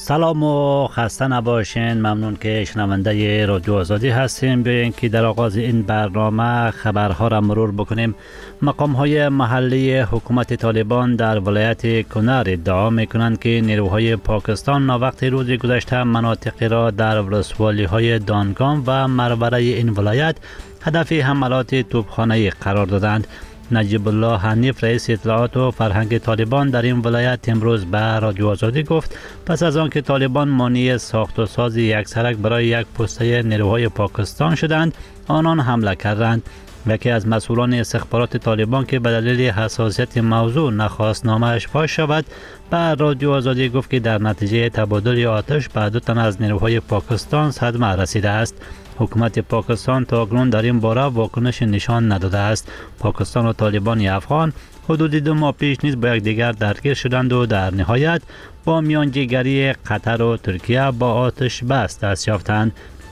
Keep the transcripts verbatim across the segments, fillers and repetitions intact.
سلام و خسته نباشین. ممنون که شنونده رادیو آزادی هستیم. بیاین که در آغاز این برنامه خبرها را مرور بکنیم. مقام های محلی حکومت طالبان در ولایت کنر ادعا میکنند که نیروهای پاکستان ناوقت روز گذشته مناطقی را در ولسوالی های دانگام و مربره این ولایت هدف حملات توپخانه‌ای قرار دادند. نجیب الله حنیف رئیس اطلاعات و فرهنگ طالبان در این ولایت امروز به رادیو آزادی گفت پس از آن که طالبان مانع ساخت و ساز یک سرک برای یک پسته نیروهای پاکستان شدند، آنان حمله کردند. یکی از مسئولان استخبارات طالبان که به دلیل حساسیت موضوع نخواست نامش فاش شود، به رادیو آزادی گفت که در نتیجه تبادل آتش به دو تن از نیروهای پاکستان صدمه رسیده است. حکومت پاکستان تا اکنون در این باره واکنش نشان نداده است. پاکستان و طالبان افغان حدود دو ماه پیش نیز با یکدیگر درگیر شدند و در نهایت با میانجیگری قطر و ترکیه با آتش بس دست یافتند.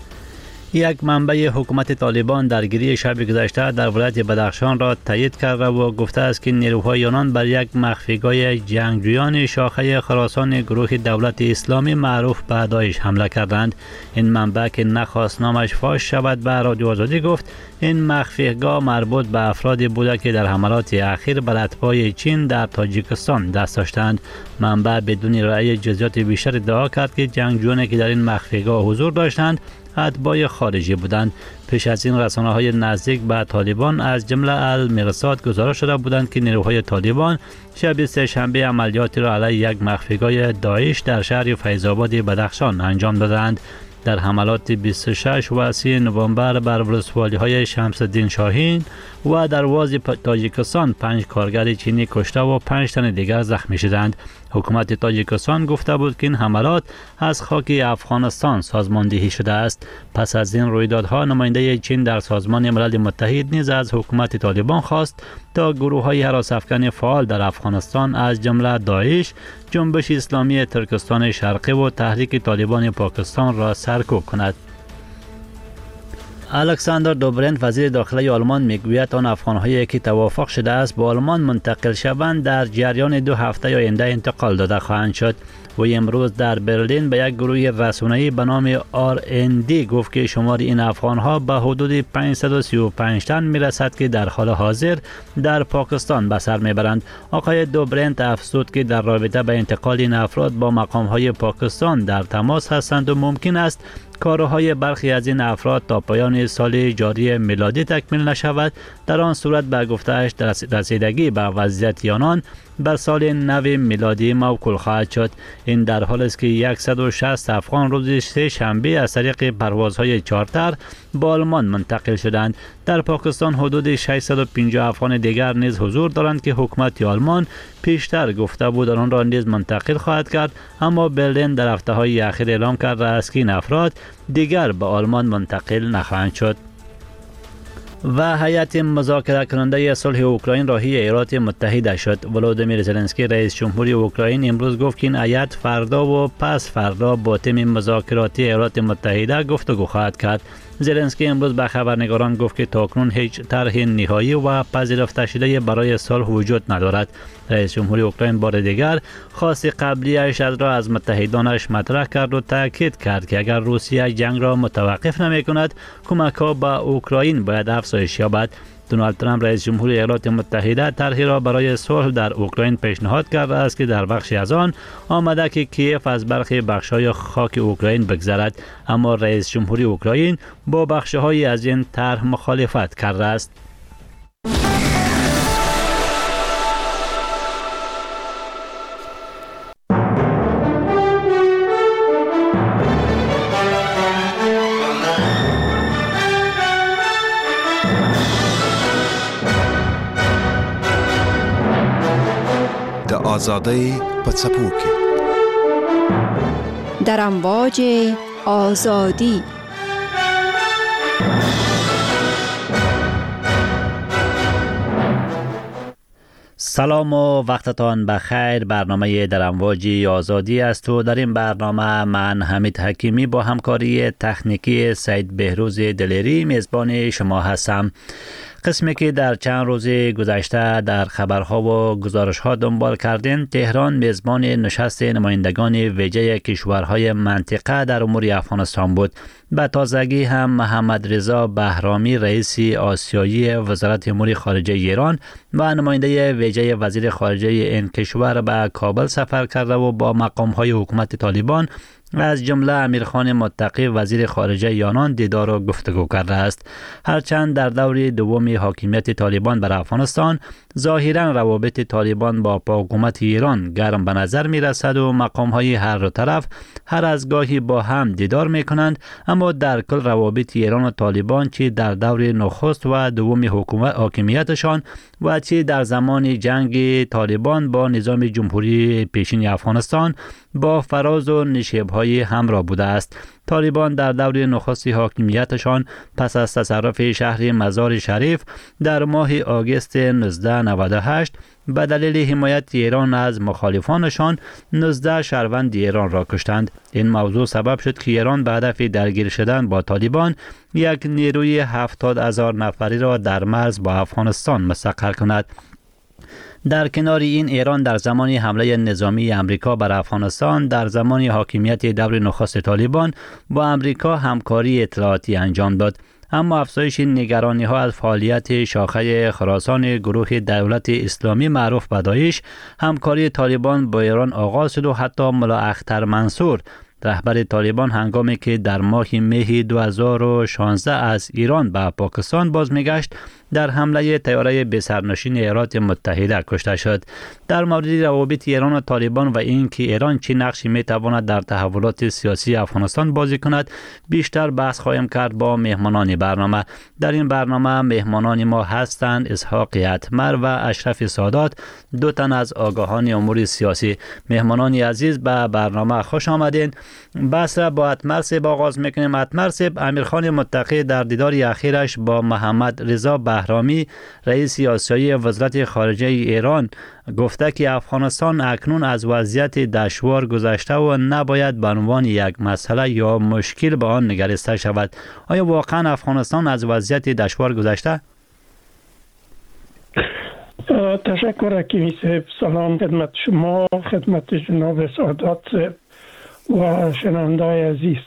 یک منبع حکومت طالبان درگیری شب گذشته در ولایت بدخشان را تایید کرده و گفته است که نیروهای آنان بر یک مخفیگاه جنگجویان شاخه خراسان گروه دولت اسلامی معروف به داعش حمله کردند. این منبع که نخواست نامش فاش شود به رادیو آزادی گفت این مخفیگاه مربوط به افرادی بوده که در حملات اخیر بر اتباع چین در تاجیکستان دست داشتند. منبع بدون رأی جزئیات بیشتر ادعا کرد که جنگجویانی که در این مخفیگاه حضور داشتند اتباع خارجی بودند. پیش از این رسانه‌های نزدیک به طالبان از جمله المرصاد گزارش شده بودند که نیروهای طالبان شب سه‌شنبه عملیاتی را علیه یک مخفیگاه داعش در شهر فیض‌آباد بدخشان انجام دادند. در حملات بیست و شش و سی نوامبر بر ولسوالی های شمس الدین شاهین و درواز تاجیکستان پنج کارگر چینی کشته و پنج تن دیگر زخمی شدند. حکومت تاجیکستان گفته بود که این حملات از خاک افغانستان سازماندهی شده است. پس از این رویدادها نماینده چین در سازمان ملل متحد نیز از حکومت طالبان خواست تا گروه های هراس افکن فعال در افغانستان از جمله داعش، جنبش اسلامی ترکستان شرقی و تحریک طالبان پاکستان را سرکوب کند. الکساندر دوبرنت وزیر داخلی آلمان میگوید آن افغان‌هایی که توافق شده است به آلمان منتقل شوند در جریان دو هفته آینده انتقال داده خواهند شد. و امروز در برلین به یک گروه رسانه‌ای به نام آر ان دی گفت که شمار این افغان‌ها به حدود پانصد و سی و پنج تن میرسد که در حال حاضر در پاکستان به سر میبرند. آقای دوبرنت افزود که در رابطه با انتقال این افراد با مقام‌های پاکستان در تماس هستند و ممکن است کارهای برخی از این افراد تا پایان سال جاری میلادی تکمیل نشود. در آن صورت به گفته‌اش رسیدگی به وضعیت آنان بر سال نو میلادی موکول خواهد شد. این در حال است که صد و شصت افغان روز سه شنبه از طریق پروازهای چارتر با آلمان منتقل شدند. در پاکستان حدود ششصد و پنجاه افغان دیگر نیز حضور دارند که حکومت آلمان پیشتر گفته بود آن را نیز منتقل خواهد کرد، اما برلین در هفته‌های اخیر اعلام کرده است که این افراد دیگر به آلمان منتقل نخواهند شد. و هیئت مذاکره کننده صلح اوکراین راهی ایالات متحده شد. ولودیمیر زلنسکی رئیس جمهوری اوکراین امروز گفت که این هیئت فردا و پس فردا با تیم مذاکراتی ایالات متحده گفتگو خواهد کرد. زلنسکی امروز به خبرنگاران گفت که تاکنون هیچ طرح نهایی و پذیرفته شده برای صلح وجود ندارد. رئیس جمهوری اوکراین بار دیگر خواست قبلی اش از را از متحدانش مطرح کرد و تاکید کرد که اگر روسیه جنگ را متوقف نمی کند کمک‌ها به اوکراین باید افزایش یابد. دونالد ترامپ رئیس جمهوری ایالات متحده طرحی را برای صلح در اوکراین پیشنهاد کرده است که در بخشی از آن آمده که کیف از برخی بخش‌های خاک اوکراین بگذرد، اما رئیس جمهوری اوکراین با بخش‌هایی از این طرح مخالفت کرده است. آزادی پڅپو کې در امواج آزادی. سلام و وقتتان بخیر. برنامه در امواج آزادی است و در این برنامه من حمید حکیمی با همکاری تکنیکی سید بهروز دلیری میزبان شما هستم. قسمی که در چند روز گذشته در خبرها و گزارش‌ها دنبال کردین، تهران میزبان نشست نمایندگان ویژه کشورهای منطقه در امور افغانستان بود. به تازگی هم محمد رضا بهرامی رئیس آسیایی وزارت امور خارجه ایران و نماینده ویژه وزیر خارجه این کشور به کابل سفر کرده و با مقام‌های حکومت طالبان از جمله امیرخان متقی وزیر خارجه ایران دیدار و گفتگو کرده است. هرچند در دور دوم حاکمیت طالبان بر افغانستان ظاهرا روابط طالبان با حکومت ایران گرم به نظر می رسد و مقام‌های هر دو طرف هر از گاهی با هم دیدار می کنند، اما در کل روابط ایران و طالبان چه در دور نخست و دوم حکومت حاکمیتشان و چه در زمان جنگ طالبان با نظام جمهوری پیشین افغانستان با فراز و نشیب‌های همراه بوده است. طالبان در دور نخست حاکمیتشان پس از تصرف شهر مزار شریف در ماه آگوست هزار و نهصد و نود و هشت به دلیل حمایت ایران از مخالفانشان نوزده شهروند ایران را کشتند. این موضوع سبب شد که ایران به هدف درگیر شدن با طالبان یک نیروی هفتاد هزار نفری را در مرز با افغانستان مستقر کند. در کنار این، ایران در زمان حمله نظامی امریکا بر افغانستان در زمان حاکمیت دور نخست طالبان با امریکا همکاری اطلاعاتی انجام داد. اما افزایش نگرانی ها از فعالیت شاخه خراسان گروه دولت اسلامی معروف به داعش، همکاری طالبان با ایران آغاز شد و حتی ملا اختر منصور رهبر طالبان هنگامی که در ماه مه دو هزار و شانزده از ایران به پاکستان باز میگشت در حمله طیاره بی‌سرنشین ایالات متحده کشته شد. در مورد روابط ایران و طالبان و اینکه ایران چه نقشی میتواند در تحولات سیاسی افغانستان بازی کند بیشتر بحث خواهیم کرد با مهمانان برنامه. در این برنامه مهمانان ما هستند اسحاق اتمر و اشرف سادات، دو تن از آگاهان امور سیاسی. مهمانان عزیز به برنامه خوش آمدین. بحث را با اتمر صاحب آغاز میکنیم. اتمر صاحب، امیرخان متقی در دیدار اخیرش با محمد رضا بهرامی رئیس آسیایی وزارت خارجه ایران گفته که افغانستان اکنون از وضعیت دشوار گذشته و نباید به عنوان یک مسئله یا مشکل به آن نگریسته شود. آیا واقعا افغانستان از وضعیت دشوار گذشته؟ تشکر حکیمی صاحب. سلام خدمت شما، خدمت جناب سادات و شنونده‌های عزیز.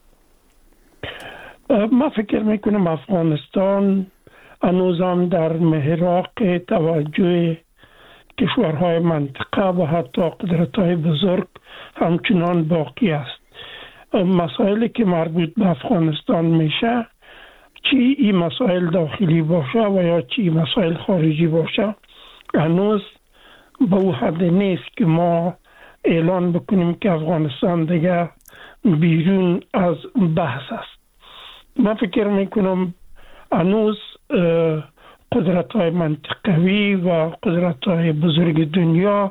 ما فکر میکنم افغانستان هنوز هم در محراق توجه کشورهای منطقه و حتی قدرت‌های بزرگ همچنان باقی است. مسائلی که مربوط به افغانستان میشه، چی این مسائل داخلی باشه و یا چی مسائل خارجی باشه، هنوز به او حد نیست که ما اعلان بکنیم که افغانستان دیگه بیرون از بحث است. من فکر میکنم هنوز قدرت‌های منطقوی و قدرت‌های بزرگ دنیا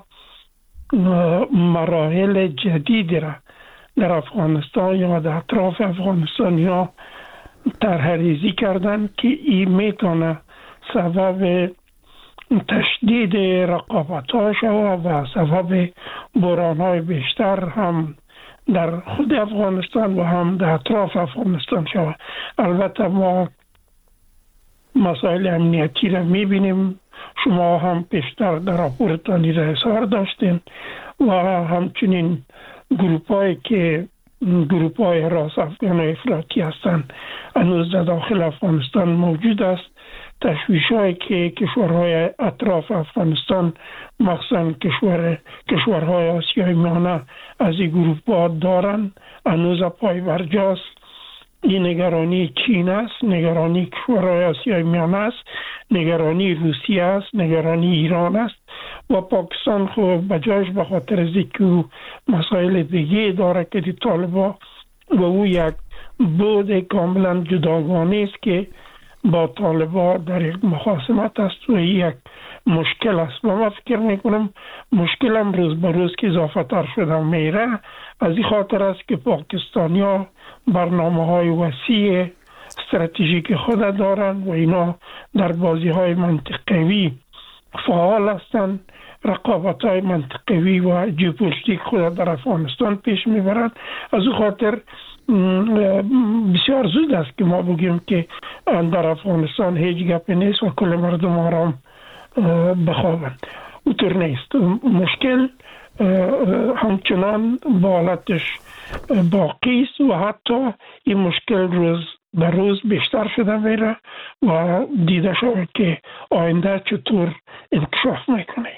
مراحل جدیدی را در افغانستان یا در اطراف افغانستان یا طرح‌ریزی کردن که این میتونه سبب تشدید رقابت‌ها شود و سبب بحران‌های بیشتر هم در خود افغانستان و هم در اطراف افغانستان شود. البته ما مسائل امنیتی را میبینیم، شما هم پیشتر در راپورتانی را اظهار داشتین و همچنین گروپایی که گروپای راست افغان و افراطی هستند هنوز در داخل افغانستان موجود است. تشویش‌هایی که کشورهای اطراف افغانستان مخصوصا کشور کشورهای آسیای میانه از این گروپ‌ها دارند هنوز پای برجاست. این نگرانی چین است، نگرانی کشورهای آسیای میانه است، نگرانی روسیه است، نگرانی ایران است و پاکستان خب بجاش به خاطر از اینکه مسائل دیگه داره که دی طالبان و او یک بود کاملا جداگانه است که با طالبان در یک مخاصمت است و یک مشکل است و من فکر میکنم مشکل هم روز به روز که اضافه تر شده میره. از این خاطر است که پاکستانی ها برنامه های وسیع استراتژیک خود دارند و اینا در بازی های منطقوی فعال هستند. رقابت های منطقوی و ژئوپلیتیک خود در افغانستان پیش میبرند. از این خاطر بسیار زود است که ما بگیم که در افغانستان هیچ گپی نیست و کل مردم آرام بخوابند. اونطور نیست. مشکل همچنان با حالتش باقی است و حتی این مشکل روز به روز بیشتر شده میره و دیده شود که آینده چطور انکشاف میکنه.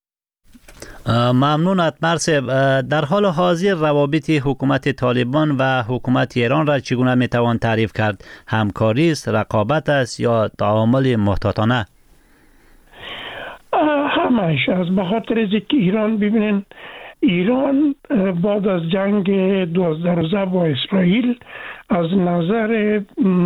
ممنون اتمر صاحب. در حال حاضر روابط حکومت طالبان و حکومت ایران را چگونه میتوان تعریف کرد؟ همکاری است، رقابت است یا تعامل محتاطانه؟ همش از به خاطر از که ایران ببینین ایران بعد از جنگ دوازده روزه با اسرائیل از نظر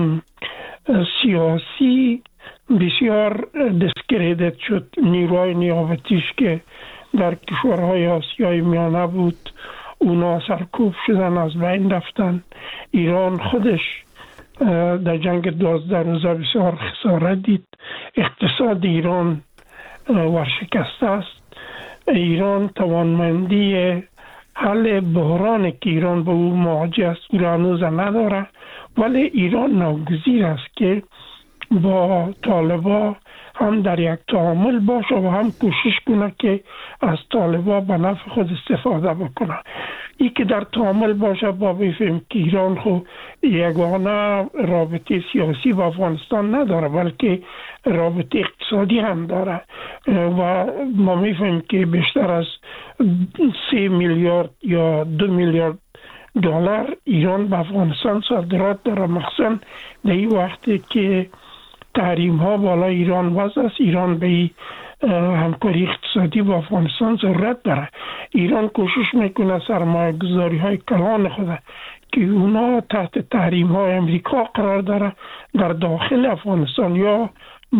سیاسی بسیار دسکریدت شد. نیروهای نیابتیش که در کشورهای آسیای میانه بود اونا سرکوب شدن، از بین رفتن. ایران خودش در جنگ دوازده روزه بسیار خسارت دید. اقتصاد ایران ورشکسته است. ایران توانمندی حل بحرانی که ایران به او مواجه است او هنوز نداره، ولی ایران ناگزیر است که با طالبا هم در یک تعامل باشه و هم کوشش کنه که از طالبا به نفع خود استفاده بکنه. ای که در تعامل باشه با بفهم که ایران خو یگانه رابطه سیاسی با افغانستان نداره بلکه رابطه اقتصادی هم داره و ما میفهم که بیشتر از سه میلیارد یا دو میلیارد دلار ایران به افغانستان صادرات داره، مخصوصا در این وقتی که تحریم ها بالا ایران وضع است. ایران به همکاری اقتصادی با افغانستان ضرورت داره. ایران کوشش میکنه سرمایه گذاری های کلان خود که اونا تحت تحریم های امریکا قرار داره در داخل افغانستان یا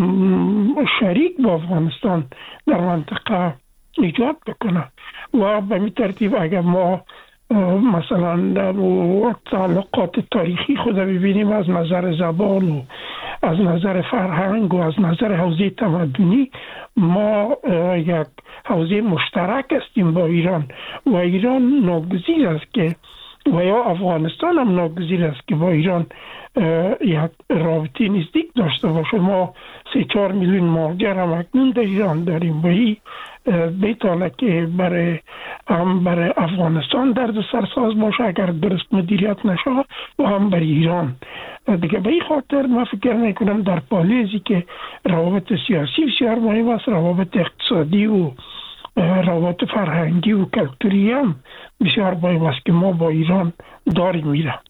شریک با افغانستان در منطقه ایجاد بکنه و به می ترتیب اگر ما مثلا در تعلقات تاریخی خود ببینیم از نظر زبان و از نظر فرهنگ و از نظر حوزه تمدنی ما یک حوزه مشترک هستیم با ایران و ایران ناگزیر است که و یا افغانستان هم ناگزیر است که با ایران یک رابطه نزدیک داشته باشه. ما سه چهار میلیون مهاجر هم اکنون در ایران داریم و این بیتانه که برای هم برای افغانستان درد سرساز باشه اگر درست مدیریت نشه و هم برای ایران دیگه. به این خاطر من فکر میکنم در پالیزی که روابط سیاسی بسیار مهم است، روابط اقتصادی و روابط فرهنگی و کلتوری هم بسیار مهم است که ما با ایران داریم میره.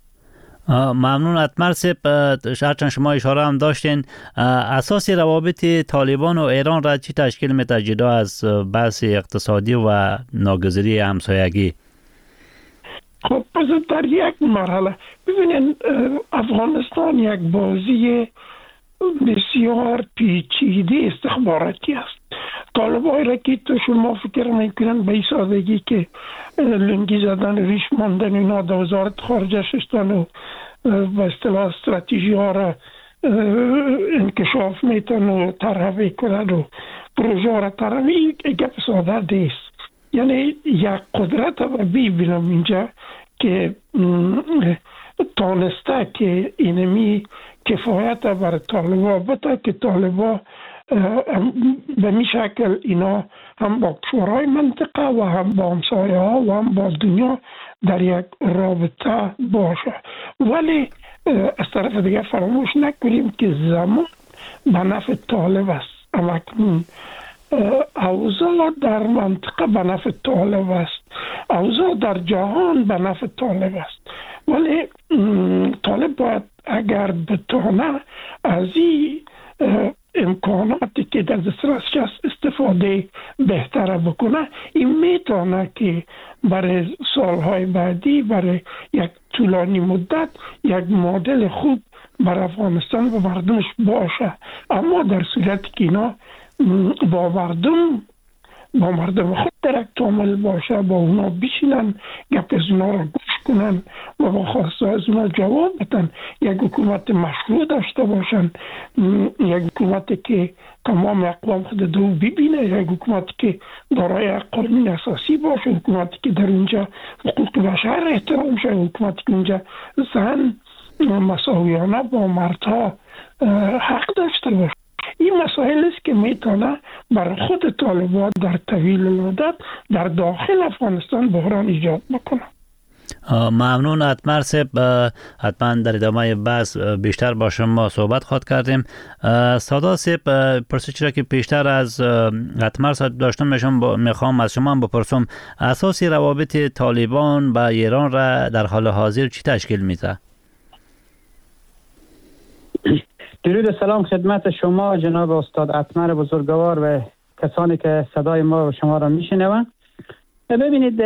ممنون اتمر صاحب. هرچند شما اشاره هم داشتین اساس روابط طالبان و ایران را چی تشکیل میده جدا از بحث اقتصادی و ناگزیری همسایگی؟ خب پس در یک مرحله ببینین افغانستان یک بازی بسیار پیچیده استخباراتی است. طالبای را که تو شما فکر میکنن به این سادگی که لنگی زدن ریش ماندن اینا در وزارت خارجه شستن و به اصطلاح استراتژی ها را انکشاف میتن و طرح کنن و پروژه ها را طرح می گپ ساده دیست. یعنی یک قدرت را ببینم اینجا که تانسته که اینمی کفایت برای طالبا بده که طالبا به می شکل اینا هم با کشورهای منطقه و هم با همسایه ها و هم با دنیا در یک رابطه باشه. ولی از طرف دیگر فراموش نکنیم که زمان به نفع طالب است. اما اوضاع در منطقه به نفع طالب است، اوضاع در جهان به نفع طالب است. ولی طالب باید اگر بتونه از این امکاناتی که در دسترسش است استفاده بهتر بکنه، این میتونه که برای سالهای بعدی برای یک طولانی مدت یک مدل خوب برای افغانستان و مردمش باشه. اما در صورتی که اینا با مردم با مردم خود در یک تعامل باشه، با اونا بشینن گپ از اونا را گوش کنن و با خواسته از اونا جواب بدن، یک حکومت مشروع داشته باشن، یک حکومت که تمام اقوام خود دو ببینه، یک حکومت که دارای قانون اساسی باشه، حکومتی که در اونجا حقوق بشر احترام شه، حکومتی که اونجا زن مساویانه با مردها حق داشته باشه. این مسائل است که میتونه برای خود طالبان در طویل المدت در داخل افغانستان بحران ایجاد بکنه. ممنون اتمر صاحب، حتما در ادامه بحث بیشتر با شما صحبت خواهد کردیم. سادا صاحب، پرسش را که پیشتر از اتمر صاحب داشتم میشم میخوام از شما هم بپرسم، اساسی روابط طالبان با ایران را در حال حاضر چی تشکیل میده؟ درود و سلام خدمت شما جناب استاد اتمر بزرگوار و کسانی که صدای ما و شما را میشنوند. ببینید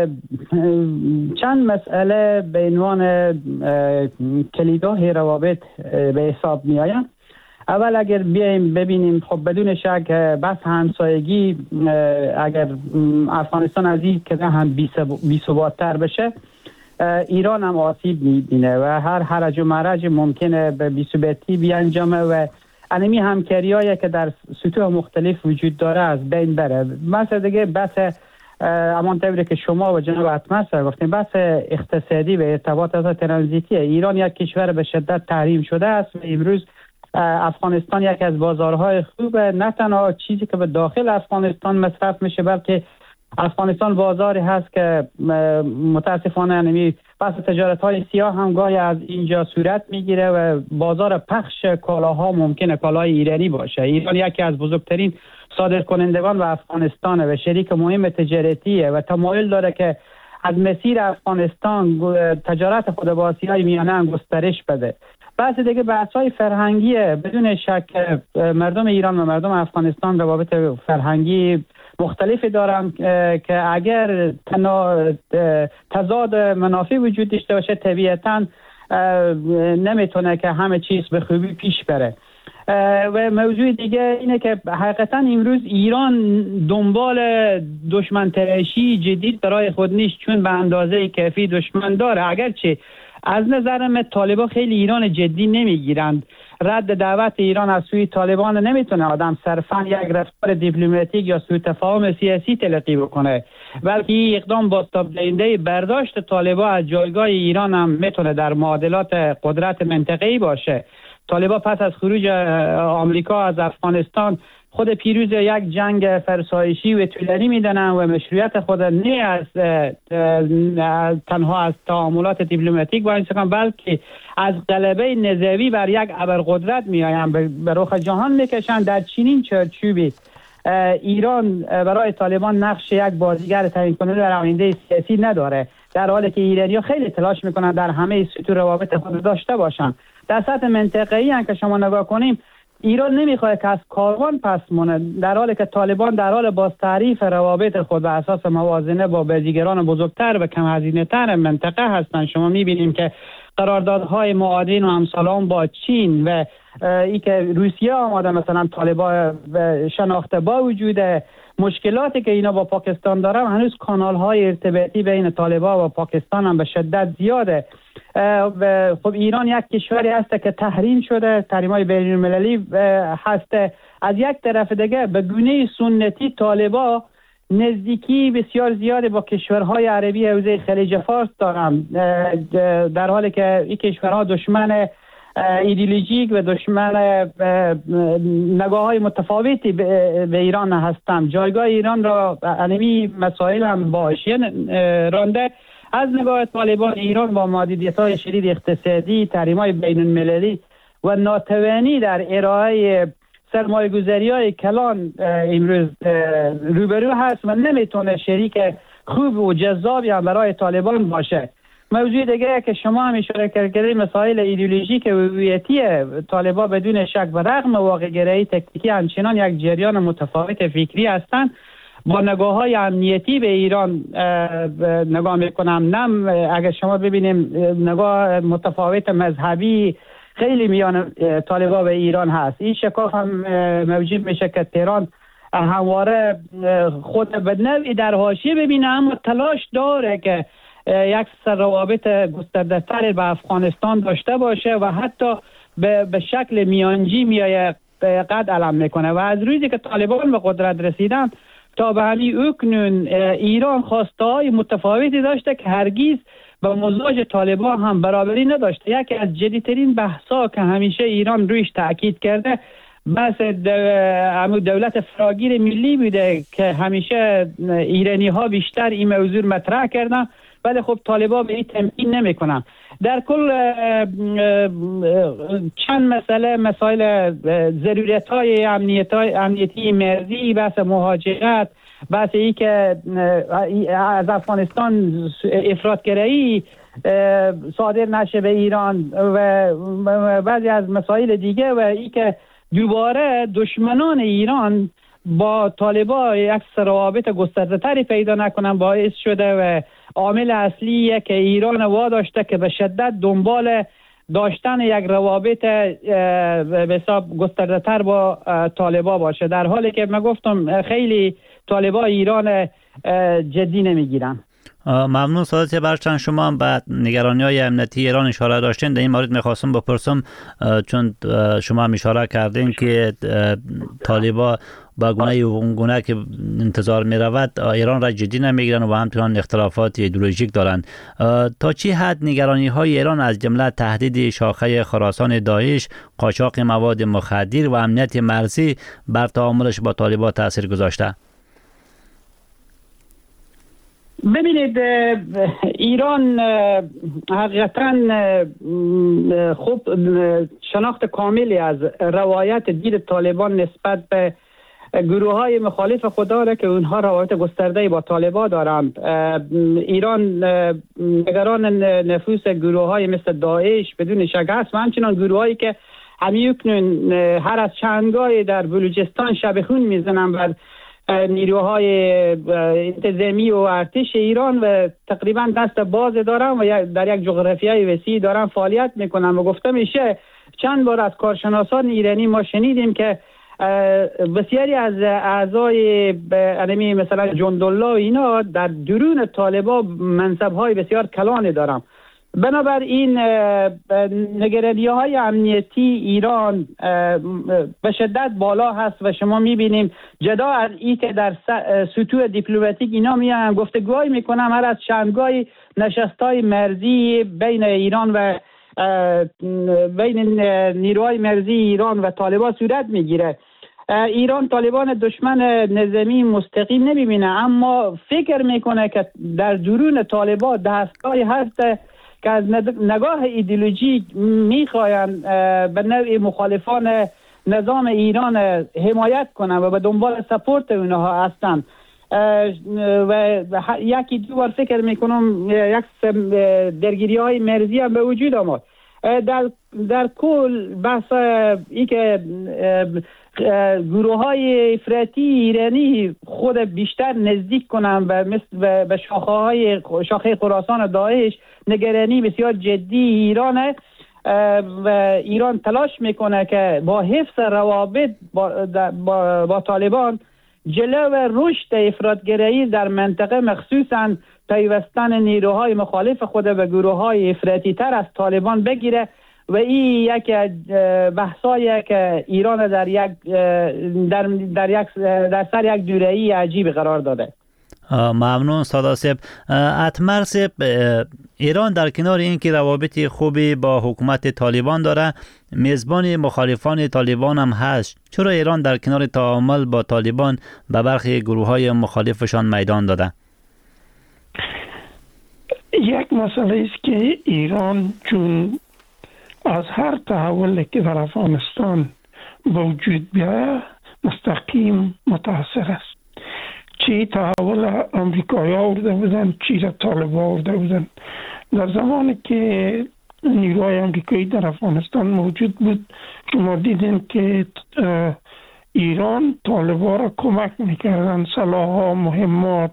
چند مسئله به عنوان کلیدهای روابط به حساب می آیند. اول اگر بیایم ببینیم، خب بدون شک بس همسایگی اگر افغانستان از این که هم بی ثبات‌تر بشه، ایران هم آسیب می‌بینه و هر حرج و مرج ممکنه به بی‌ثباتی بیانجامه و انمی همکاریایی که در سطوح مختلف وجود داره از بین بره. مثلا دیگه بس امان طوری که شما و جناب اتمر صاحب گفتین، بس اقتصادی و ارتباطات ترانزیتی ایران یک کشور به شدت تحریم شده است و امروز افغانستان یک از بازارهای خوب، نه تنها چیزی که به داخل افغانستان مصرف میشه بلکه افغانستان بازاری هست که متاسفانه انمی بس تجارت های سیاه هم گاهی از اینجا صورت میگیره و بازار پخش کالاها ممکنه کالای ایرانی باشه. ایران یکی از بزرگترین صادرکنندگان و افغانستانه و شریک مهم تجارتیه و تمایل داره که از مسیر افغانستان تجارت خود با آسیای میانه گسترش بده. بحث دیگه بحث‌های فرهنگیه. بدون شک مردم ایران و مردم افغانستان روابط فرهنگی مختلفی دارن که اگر تضاد منافع وجود داشته باشه طبیعتاً نمیتونه که همه چیز به خوبی پیش بره. و موضوع دیگه اینه که حقیقتا امروز ایران دنبال دشمن تراشی جدید برای خود نیست، چون به اندازه کافی دشمن داره. اگرچه از نظر من طالبان خیلی ایران جدی نمیگیرند. رد دعوت ایران از سوی طالبان نمیتونه آدم صرفا یک رفتار دیپلماتیک یا سوء تفاهم سیاسی تلقی بکنه، بلکه این اقدام بازتاب دهنده برداشت طالبان از جایگاه ایران هم میتونه در معادلات قدرت منطقه‌ای باشه. طالبان پس از خروج آمریکا از افغانستان خود پیروز یک جنگ فرسایشی و طولانی میدانند و مشروعیت خود نه از تنها از تعاملات دیپلماتیک با این سکن بلکه از غلبه نظامی بر یک ابرقدرت میآیند به رخ جهان میکشند. در چنین چارچوبی ایران برای طالبان نقش یک بازیگر تعیین کننده در آینده سیاسی نداره، در حالی که ایرانی‌ها خیلی تلاش میکنند در همه سطوح روابط خود داشته باشند. در سطح منطقه‌ای هم که شما نگاه کنیم، ایران نمیخواد که از کاروان پس مونه، در حالی که طالبان در حال باز تعریف روابط خود به اساس موازنه با بازیگران بزرگتر و کم هزینه‌تر منطقه هستند. شما میبینیم که قراردادهای معادن و همسالان با چین و ای که روسیه آماده مثلا طالبان شناخته با وجود مشکلاتی که اینا با پاکستان دارن، هنوز کانال‌های ارتباطی بین طالبان و پاکستان هم به شدت زیاده. و خب ایران یک کشوری هست که تحریم شده، تحریم‌های بین‌المللی هست. از یک طرف دیگه به گونه سنتی طالبان نزدیکی بسیار زیاد با کشورهای عربی حوزه خلیج فارس دارن، در حالی که این کشورها دشمن ایدئولوژیک و دشمن نگاه‌های متفاوتی به ایران هستند. جایگاه ایران را انمی مسائل هم با حاشیه رانده. از نگاه طالبان ایران با محدودیت‌های شدید اقتصادی، تحریم‌های بین‌المللی و ناتوانی در ارائه سرمایه‌گذاری‌های کلان امروز روبرو هست و نمیتونه شریک خوب و جذابی هم برای طالبان باشه. موضوع دیگه که شما هم اشاره کردید مسائل ایدئولوژیک و هویتی طالبان بدون شک و رغم واقع‌گرایی تکتیکی همچنان یک جریان متفاوت فکری هستند. با نگاه‌های امنیتی به ایران نگاه میکنم، نم اگر شما ببینیم نگاه متفاوت مذهبی خیلی میان طالبان به ایران هست. این شکاف هم موجود میشه که تهران همواره خود به نوعی در حاشیه ببینه، اما تلاش داره که یک روابط گسترده تر با افغانستان داشته باشه و حتی به, به شکل میانجی میآید قد علم میکنه. و از روزی که طالبان به قدرت رسیدن تا به همین اکنون ایران خواسته های متفاوتی داشته که هرگیز با مزاج طالبان هم برابری نداشته. یکی از جدیدترین بحثا که همیشه ایران رویش تاکید کرده بحث دولت فراگیر ملی بوده که همیشه ایرانی ها بیشتر این موضوع مطرح کردن، ولی خب طالبان به این تمکین نمی کنن. در کل چند مسئله، مسائل ضرورت های امنیتی مرزی، بحث مهاجرت، بحث ای که از افغانستان افراطگرایی صادر نشه به ایران و بعضی از مسائل دیگه و ای که دوباره دشمنان ایران با طالبان یک روابط گسترده تری پیدا نکنن باعث شده و عامل اصلیه که ایران واداشته که به شدت دنبال داشتن یک روابط به حساب گسترده تر با طالبان باشه، در حالی که من گفتم خیلی طالبان ایران جدی نمیگیرن. ممنون سادات برچن. شما هم به نگرانی های امنیتی ایران اشاره داشتین. در این مورد میخواستم بپرسم، چون شما هم اشاره کردین که طالبان با گونه اون گونه که انتظار می رود ایران را جدی نمیگیرن و همچنان اختلافات ایدئولوژیک دارند. تا چی حد نگرانی های ایران از جمله تهدید شاخه خراسان داعش، قاچاق مواد مخدر و امنیت مرزی بر تعاملش با طالبان تاثیر گذاشته؟ ببینید، ایران حقیقتا خوب شناخت کاملی از روایت دید طالبان نسبت به گروه های مخالف خود داره که اونها روابط گسترده با طالبان دارند. ایران نگران نفوذ گروه های مثل داعش بدون شک است و همچنان گروه هایی که همیکنون هر از چندگاهی در بلوچستان شبخون میزنن بر نیروهای انتظامی و ارتش ایران و تقریبا دست باز دارن و در یک جغرافیای وسیع دارن فعالیت میکنن. و گفته میشه چند بار از کارشناسان ایرانی ما شنیدیم که بسیاری از اعضای مثلا جندالله و اینا در درون طالبان منصب‌های بسیار کلانی دارن. بنابراین نگرانی های امنیتی ایران به شدت بالا هست و شما میبینیم جدا از این که در سطوح دیپلماتیک اینا میان گفتگوهای میکنن، هر از چندگاهی نشستای مرزی بین ایران و بین نیروهای مرزی ایران و طالبان صورت میگیره. ایران طالبان دشمن نظامی مستقیم نمیبینه، اما فکر میکنه که در درون طالبان دستگاهی هست که از نگاه ایدئولوژیک میخواین به نوع مخالفان نظام ایران حمایت کنن و به دنبال سپورت اونها هستن. و یکی دو بار فکر میکنم یک درگیری های مرزی هم به وجود آمد. در در کل بحث ای که گروه های افراطی ایرانی خود بیشتر نزدیک کنن و مثل به شاخه های شاخه خراسان داعش نگرانی بسیار جدی ایرانه و ایران تلاش میکنه که با حفظ روابط با, با, با طالبان جلو رشد افراطگرایی در منطقه مخصوصا پیوستن نیروهای مخالف خود به گروه های افراطی تر از طالبان بگیره و این یک بحثایی که ایران در یک در در یک در سر یک دوره‌ای عجیب قرار داده. ممنون سادات صاحب. اتمر صاحب، ایران در کنار اینکه روابط خوبی با حکومت طالبان داره، میزبان مخالفان طالبان هم هست. چرا ایران در کنار تعامل با طالبان به برخی گروه‌های مخالفشان میدان داده؟ یک مسئله است که ایران چون از هر تحولی که در افغانستان وجود بیاید مستقیم متاثر است. چی تحول امریکایی آورده بودن، چی را طالبان آورده بودن. در زمانی که نیروهای امریکایی در افغانستان موجود بود شما دیدین که ایران طالبان را کمک میکردن، سلاح‌ها، مهمات،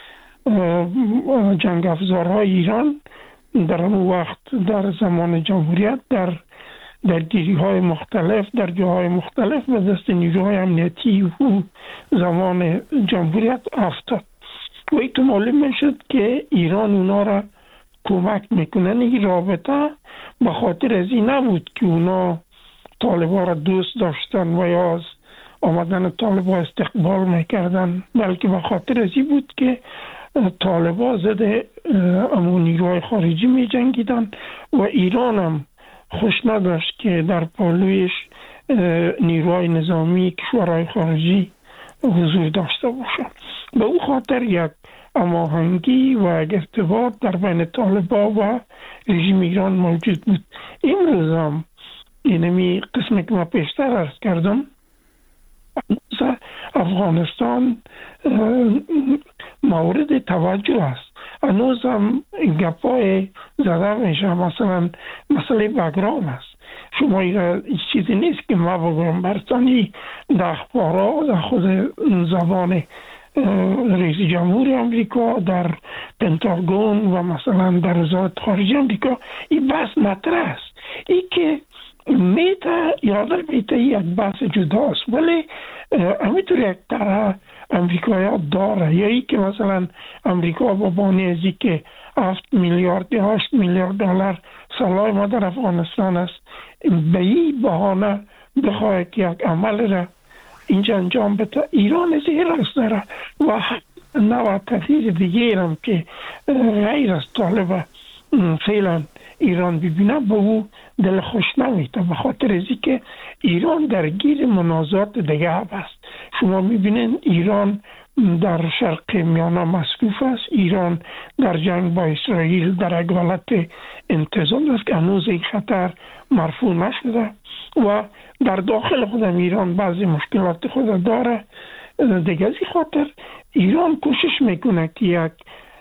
جنگ افزارهای ایران در اون وقت در زمان جمهوریت در درگیری های مختلف در جاهای مختلف به دست نیروهای امنیتی و زمان جمهوریت افتاد و این تو معلوم میشد که ایران اونا را کمک میکنن. این رابطه به خاطر از این نبود که اونا طالبان را دوست داشتن و یا از آمدن طالبان استقبال میکردن، بلکه به خاطر از این بود که طالبان ضد امون نیروهای خارجی می جنگیدن و ایران هم خوش نداشت که در پالویش نیروهای نظامی کشورهای خارجی حضور داشته باشند. به او خاطر یک هماهنگی و یک ارتباط در بین طالبان و رژیم ایران موجود بود. امروز هم اینمی قسمی که ما پیشتر عرض کردم، افغانستان مورد توجه است. هنوز هم گپای زده میشه، مثلا مسئله بگرام است. شما این چیزی نیست که ما بگویم، برتانی در اخبارات در خود زبان رئیس جمهور امریکا، در پنتاگون و مثلا در وزارت خارجه امریکا این بحث مطرح است. این که میته یادم میته یک بحث جداست، ولی همینطور یک طرح امریکایی ها داره، یا ای که مثلا امریکا با بانی ازی که هفت میلیارد یا هشت میلیارد دلار سالهای ما در افغانستان است، به این بهانه بخواه که یک عمل را اینجا انجام بده. ایران از این راست داره و نوع تفیر دیگه هم که غیر از طالب فعلا ایران ببینه به او دل خوش نمیده، به خاطر ازی که ایران درگیر منازعات دیگه است. شما میبینین ایران در شرق میانه مصروف است، ایران در جنگ با اسرائیل در یک حالت انتظار است که هنوز این خطر مرفوع نشده و در داخل خودم ایران بعضی مشکلات خود داره. دیگه از این خاطر ایران کوشش میکنه که یک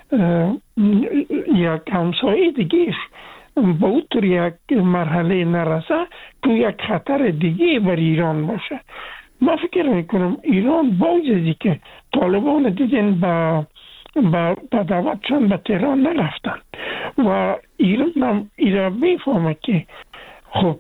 یک همسایه دیگهش با او طور یک مرحله نرسه که یک خطر دیگه بر ایران باشه. من فکر میکنم ایران باوجدی که طالبان دیدن با با دعوتشان به تهران نرفتن و ایران هم ایران میفهمه که خب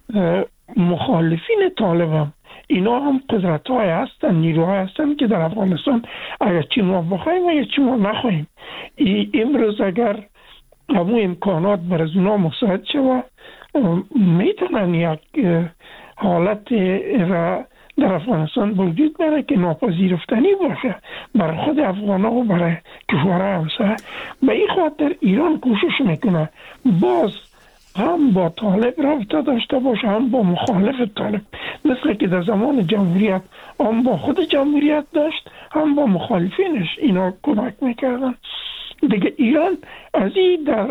مخالفین طالبان اینا هم قدرت های هستن، نیروهای هستن که در افغانستان اگر چی ما بخوایم اگر چی ما نخواهیم، امروز اگر همون امکانات بر از اونا مساعد شود میتونن یک حالت را در افغانستان وجود بره که ناپذیرفتنی باشه برای خود افغان ها و برای کشورهای همسایه. به این خاطر ایران کوشش میکنه باز هم با طالب رابطه داشته باشه هم با مخالف طالب، مثل که در زمان جمهوریت هم با خود جمهوریت داشت هم با مخالفینش اینا کمک میکردن. دیگه ایران از این در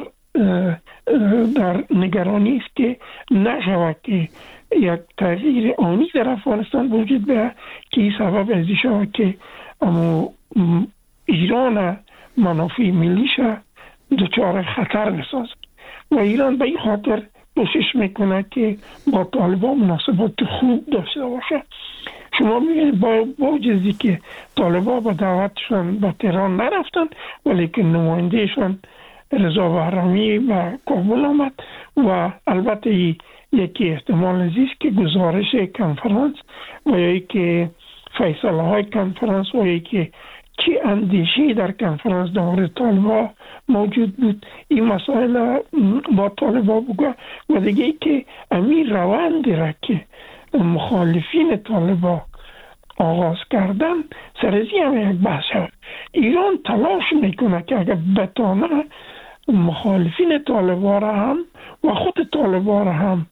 در نگرانی است که نشود که یک تغییر آنی در افغانستان وجود بیاید که این سبب ازی شود که اما ایران منافع ملیش دچار خطر بسازد و ایران به این خاطر کوشش میکنه که با طالبان مناسبات خوب داشته باشه. شما میبینید با باوجدی که طالبان با دعوتشان به تهران نرفتن ولی که نمایندهشان رضا بهرامی و کابل آمد و البته یکی احتمال زیست که گزارش کنفرانس و یکی که فیصله های کنفرانس و یکی که اندیشی در کنفرانس در مورد طالبان موجود بود این مسائل با طالبان بگو و دیگه ای که امیر روندی را که مخالفین طالبان آغاز کردن سرزی هم یک بحث شد. ایران تلاش میکنه که اگر بتانه مخالفین طالبان را هم و خود طالبان را هم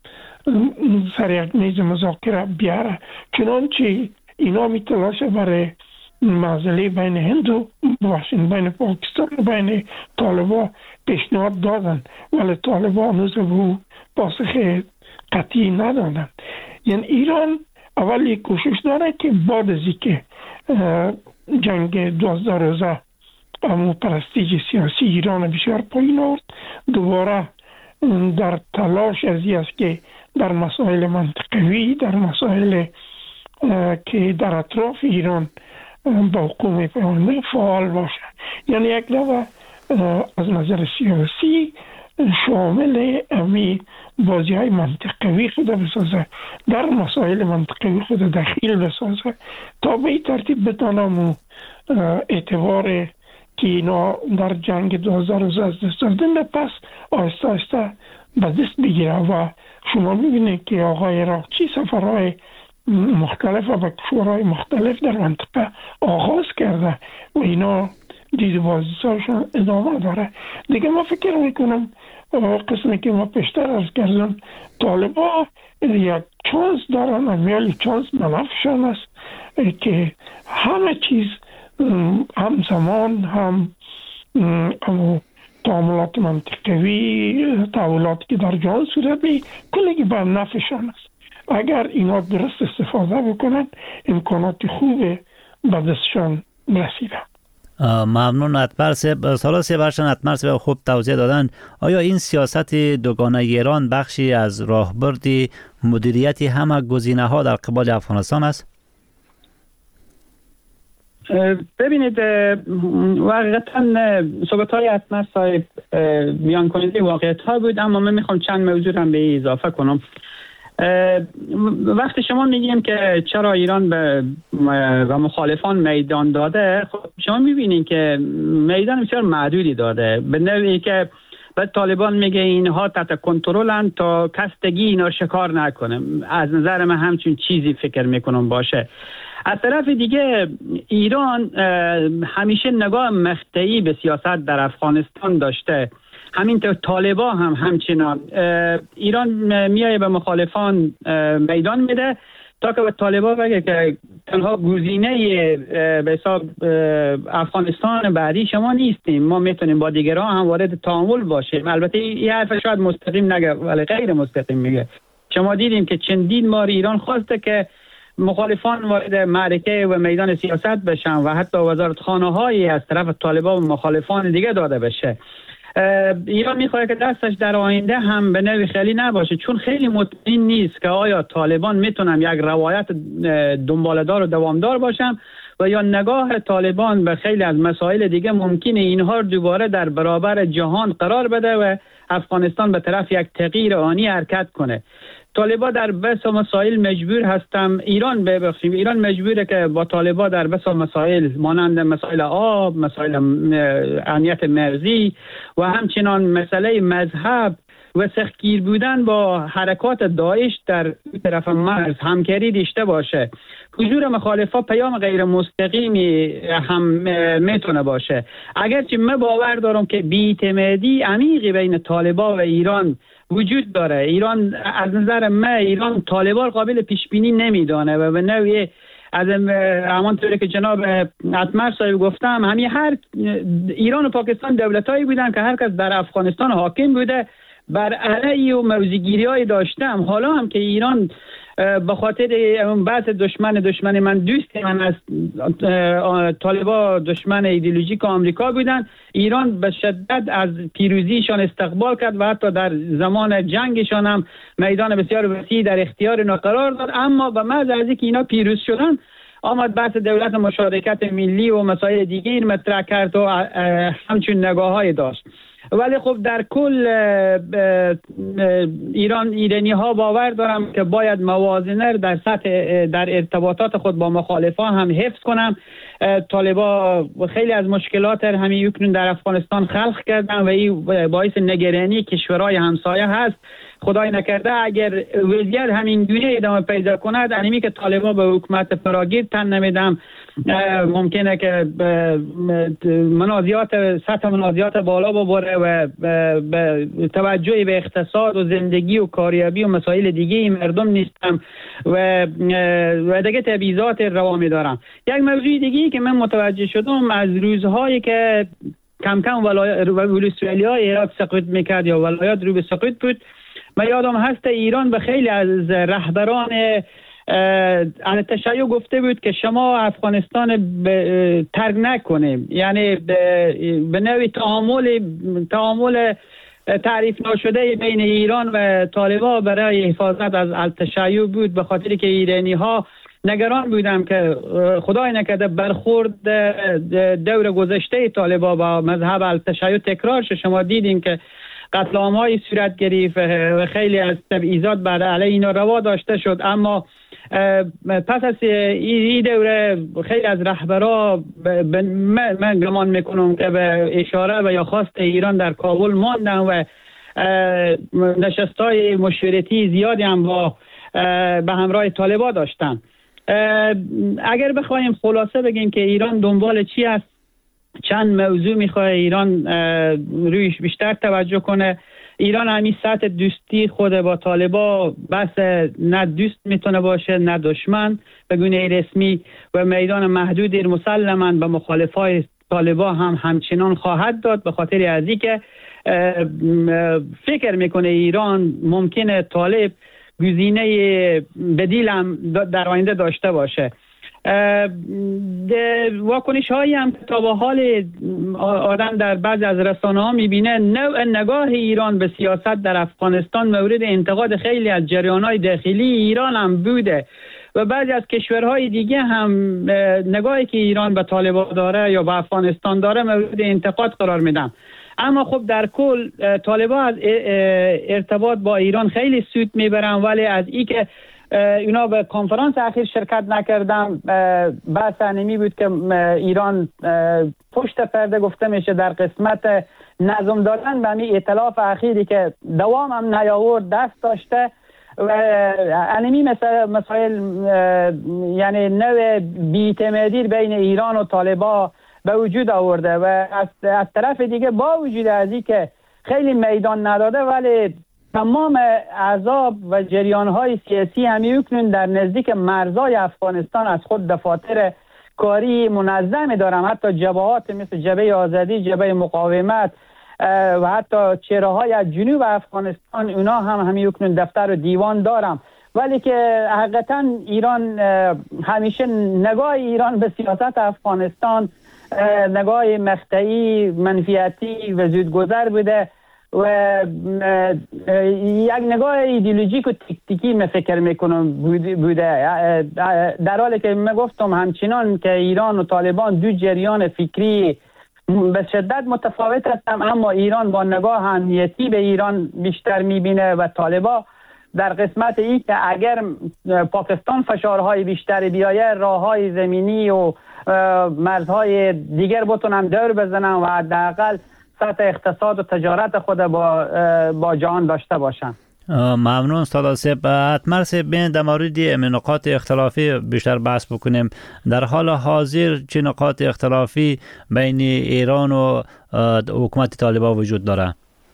سر یک میز مذاکره بیاره، چنانچه اینا می تلاشه برای معضله بین هند و باشین بین پاکستان و بین طالبان پیشنهاد دادن ولی طالبان هنوز به پاسخ قطعی ندادن. یعنی ایران اولی کوشش داره که بعد از اینکه جنگ دوازده روزه امو پرستیج سیاسی ایران بسیار پایین آورد، دوباره در تلاش از این است که در مسائل منطقوی در مسائل که در اطراف ایران با حکومت پیوندی فعال باشه. یعنی یک دفعه از نظر سیاسی شامل امی بازی های منطقوی خود بسازه، در مسائل منطقوی خود دخیل بسازه تا به این ترتیب بتانم اعتبار که اینا در جنگ دو هزار و سیزده از دست دادن، پس آهسته آهسته به دست بگیره. و شما میبینید که آقای عراقچی سفرهای مختلف و به کشورهای مختلف در منطقه آغاز کرده و اینا دید بازیشان ادامه داره. دیگه ما فکر میکنم قسمی که ما پیشتر از کردن، طالبا یک چانس دارن، امیالی چانس منافشان است که همه چیز هم زمان هم تعاملات منطقوی، تعاملاتی که در جهان صورت می کلی به نفعشان است. اگر اینا درست استفاده بکنن امکانات خوب به دستشان رسیده. ممنون اتمر صاحب. سالا سی برشن اتمر صاحب خوب توضیح دادن. آیا این سیاست دوگانه ایران بخشی از راهبرد مدیریت همه گزینه ها در قبال افغانستان است؟ ببینید، واقعا صحبت های اتمر صاحب بیان کننده واقعیت ها بود، اما من میخوام چند موضوع هم به اضافه کنم. وقتی شما میگیم که چرا ایران به و مخالفان میدان داده، خب شما میبینید که میدان بسیار محدودی داده، به نوعی که به طالبان میگه اینها تحت کنترلن تا کستگی اینا شکار نکنه. از نظر من همچون چیزی فکر میکنم باشه. از طرف دیگه ایران همیشه نگاه مقطعی به سیاست در افغانستان داشته، همینطور طالبا هم همچنان. ایران میایه به مخالفان میدان میده تا که به طالبا بگه که تنها گزینه به حساب افغانستان بعدی شما نیستیم، ما میتونیم با دیگران هم وارد تعامل باشیم. البته این حرف شاید مستقیم نگه ولی غیر مستقیم میگه. شما دیدیم که چندین بار ایران خواسته که مخالفان وارد معرکه و میدان سیاست بشن و حتی وزارتخانه هایی از طرف طالبان و مخالفان دیگه داده بشه. ایران میخواد که دستش در آینده هم به نوعی خیلی نباشه، چون خیلی مطمئن نیست که آیا طالبان میتونن یک روایت دنباله‌دار و دوامدار باشن و یا نگاه طالبان به خیلی از مسائل دیگه ممکنه اینها دوباره در برابر جهان قرار بده و افغانستان به طرف یک تغییر آنی حرکت کنه. طالبان در بس مسائل مجبور هستم ایران ببخشیم ایران مجبوره که با طالبان در بس مسائل مانند مسائل آب، مسائل امنیت مرزی و همچنان مسئله مذهب و سختگیر بودن با حرکات داعش در طرف مرز همکاری داشته باشه. حضور مخالفا پیام غیر مستقیمی هم میتونه باشه. اگرچه من باور دارم که بی‌اعتمادی عمیقی بین طالبان و ایران وجود داره. ایران از نظر من ایران طالبان قابل پیش بینی نمیدانه و به نوعی از همانطوری که جناب اتمر صاحب گفتم، همین هر ایران و پاکستان دولتایی بودن که هر کس در افغانستان حاکم بوده بر علیه و موضع‌گیری‌های داشتم. حالا هم که ایران به خاطر اون بعض دشمن دشمن من دوست من از طالبان دشمن ایدئولوژیک آمریکا بودن، ایران به شدت از پیروزیشان استقبال کرد و حتی در زمان جنگشان هم میدان بسیار وسیع در اختیار اینا قرار داد. اما به محض از اینکه اینا پیروز شدن آمد بحث دولت مشارکت ملی و مسائل دیگه مطرح کرد و همچون نگاه‌های داشت. ولی خب در کل ایران ایرانی ها باور دارم که باید موازنه در سطح در ارتباطات خود با مخالفان هم حفظ کنم. طالبان خیلی از مشکلات همین یکنون در افغانستان خلق کردن و این باعث نگرانی کشورهای همسایه هست. خدای نکرده اگر وضعیت همین گونه ادامه پیدا کند، انیمی که طالبان به حکومت فراگیر تن نمیدم، ممکنه که منازعات سطح منازعات بالا ببره و به توجهی به اقتصاد و زندگی و کاریابی و مسائل دیگه این مردم نیستم و و دیگه تبعیضات روامی دارم. یک موضوع دیگه که من متوجه شدم از روزهایی که کم کم ولایت‌های عراق سقوط میکرد یا ولایات رو به سقوط بود، من یادم هست ایران به خیلی از رهبران عن تشیع گفته بود که شما افغانستان ترک نکنیم، یعنی به نوعی تعامل تعامل تعریف نشده بین ایران و طالبان برای حفاظت از التشیع بود، به خاطر که ایرانی ها نگران بودم که خدای نکرده برخورد دور گذشته طالبان با مذهب التشیع تکرار شد. شما دیدین که قتل عام‌های صورت گرفت و خیلی از تبعیضات بعد علیه اینا روا داشته شد، اما پس از این دوره خیلی از رهبرا من گمان میکنم که به اشاره و یا خواست ایران در کابل ماندن و نشستای مشورتی زیادی هم با به همراه طالبان داشتن. اگر بخوایم خلاصه بگیم که ایران دنبال چی است، چند موضوع میخواه ایران رویش بیشتر توجه کنه. ایران همین سطح دوستی خود با طالبان بس نه دوست میتونه باشه نه دشمن به گونه رسمی و میدان محدودی مسلماً به مخالفای طالبان هم همچنان خواهد داد، به خاطر از اینکه فکر میکنه ایران ممکنه طالب گزینه بدیل هم در آینده داشته باشه. واکنش هایی هم که تا به حال آدم در بعضی از رسانه ها میبینه، نوع نگاه ایران به سیاست در افغانستان مورد انتقاد خیلی از جریان های داخلی ایران هم بوده و بعضی از کشورهای دیگه هم نگاهی که ایران به طالبان داره یا به افغانستان داره مورد انتقاد قرار میدن. اما خب در کل طالبان از ارتباط با ایران خیلی سود میبرن، ولی از این که اینا به کنفرانس اخیر شرکت نکردم، بحث نمی بود که ایران پشت پرده گفته میشه در قسمت نظم دادن به همین ائتلاف اخیری که دوام هم نیاورد دست داشته و انمی مسائل یعنی نوع بی‌اعتمادی بین ایران و طالبان به وجود آورده و از, از طرف دیگه با وجود از این که خیلی میدان نداده، ولی تمام احزاب و جریان‌های سیاسی همی اکنون در نزدیک مرزهای افغانستان از خود دفاتر کاری منظمی دارن، حتی جبهات مثل جبهه آزادی، جبهه مقاومت و حتی چهره‌های از جنوب افغانستان اونا هم همی اکنون دفتر و دیوان دارن. ولی که حقیقتا ایران همیشه نگاه ایران به سیاست افغانستان نگاه مقطعی، منفیتی و زودگذر بوده و یک نگاه ایدئولوژیک و تکتیکی من فکر میکنم بوده، در حالی که من گفتم همچنان که ایران و طالبان دو جریان فکری به شدت متفاوت هستند، اما ایران با نگاه امنیتی به ایران بیشتر میبینه و طالبان در قسمت ای که اگر پاکستان فشارهای بیشتری بیایه راههای زمینی و مرزهای دیگر بتونن دور بزنن و حداقل سطح اقتصاد و تجارت خود با با جهان داشته باشن. ممنون استاد صاحب. حتما سبین در مورد نقاط اختلافی بیشتر بحث بکنیم. در حال حاضر چه نقاط اختلافی بین ایران و حکومت طالبان وجود داره؟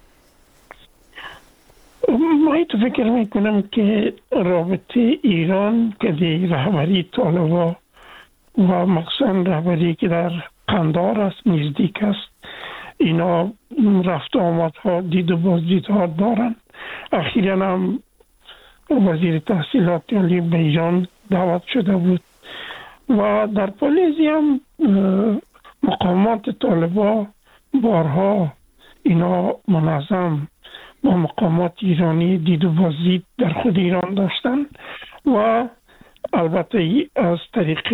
من تو فکر میکنم که رابطه ایران که دی رهبری طالبان و مخصوصا رهبری که در قندار است نزدیک است، اینا رفت آمدها دید و بازدیدها دارن. اخیراً هم وزیر تحصیلات عالی به ایران دعوت شده بود و در پالیزی هم مقامات طالبان بارها اینا منظم با مقامات ایرانی دید و بازدید در خود ایران داشتن و البته از طریق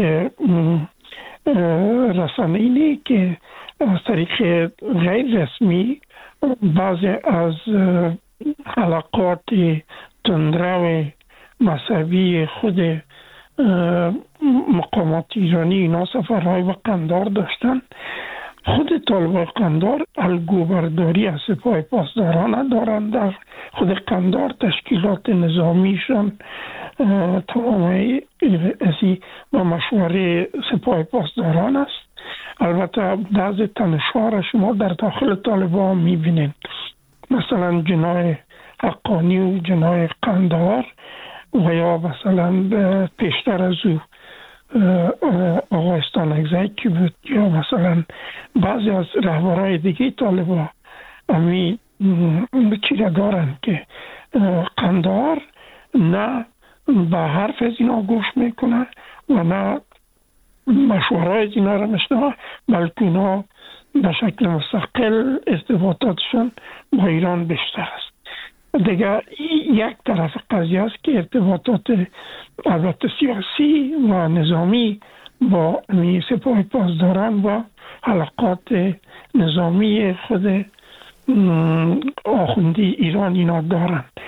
رسانه‌ای که از طریق غیر رسمی بعضی از حلقات تندرو مذهبی خود مقامات ایرانی اینا سفرهای به قندار داشتن. خود طالبان قندار الگوبرداری از سپاه پاسداران دارند، در خود قندار تشکیلات نظامیشان تمامی ازی و مشوره سپاه پاسداران است. البته بعض تنش‌ها شما در داخل طالبان میبینید، مثلا جناح حقانی و جناح قندار و یا مثلا پیشتر از او آقا استانکزی که بود یا مثلا بعضی از رهبرهای دیگه طالبان امی چیره دارن که قندار نه به حرف از اینا گوش میکنه و نه مشوره از اینا را میشنوه، بلکه اینا به شکل مستقل ارتباطاتشون با ایران بیشتر است. دیگه یک طرف قضیه است که ارتباطات البته سیاسی و نظامی با سپاه پاسداران و حلقات نظامی خود آخوندی ایران اینا دارن.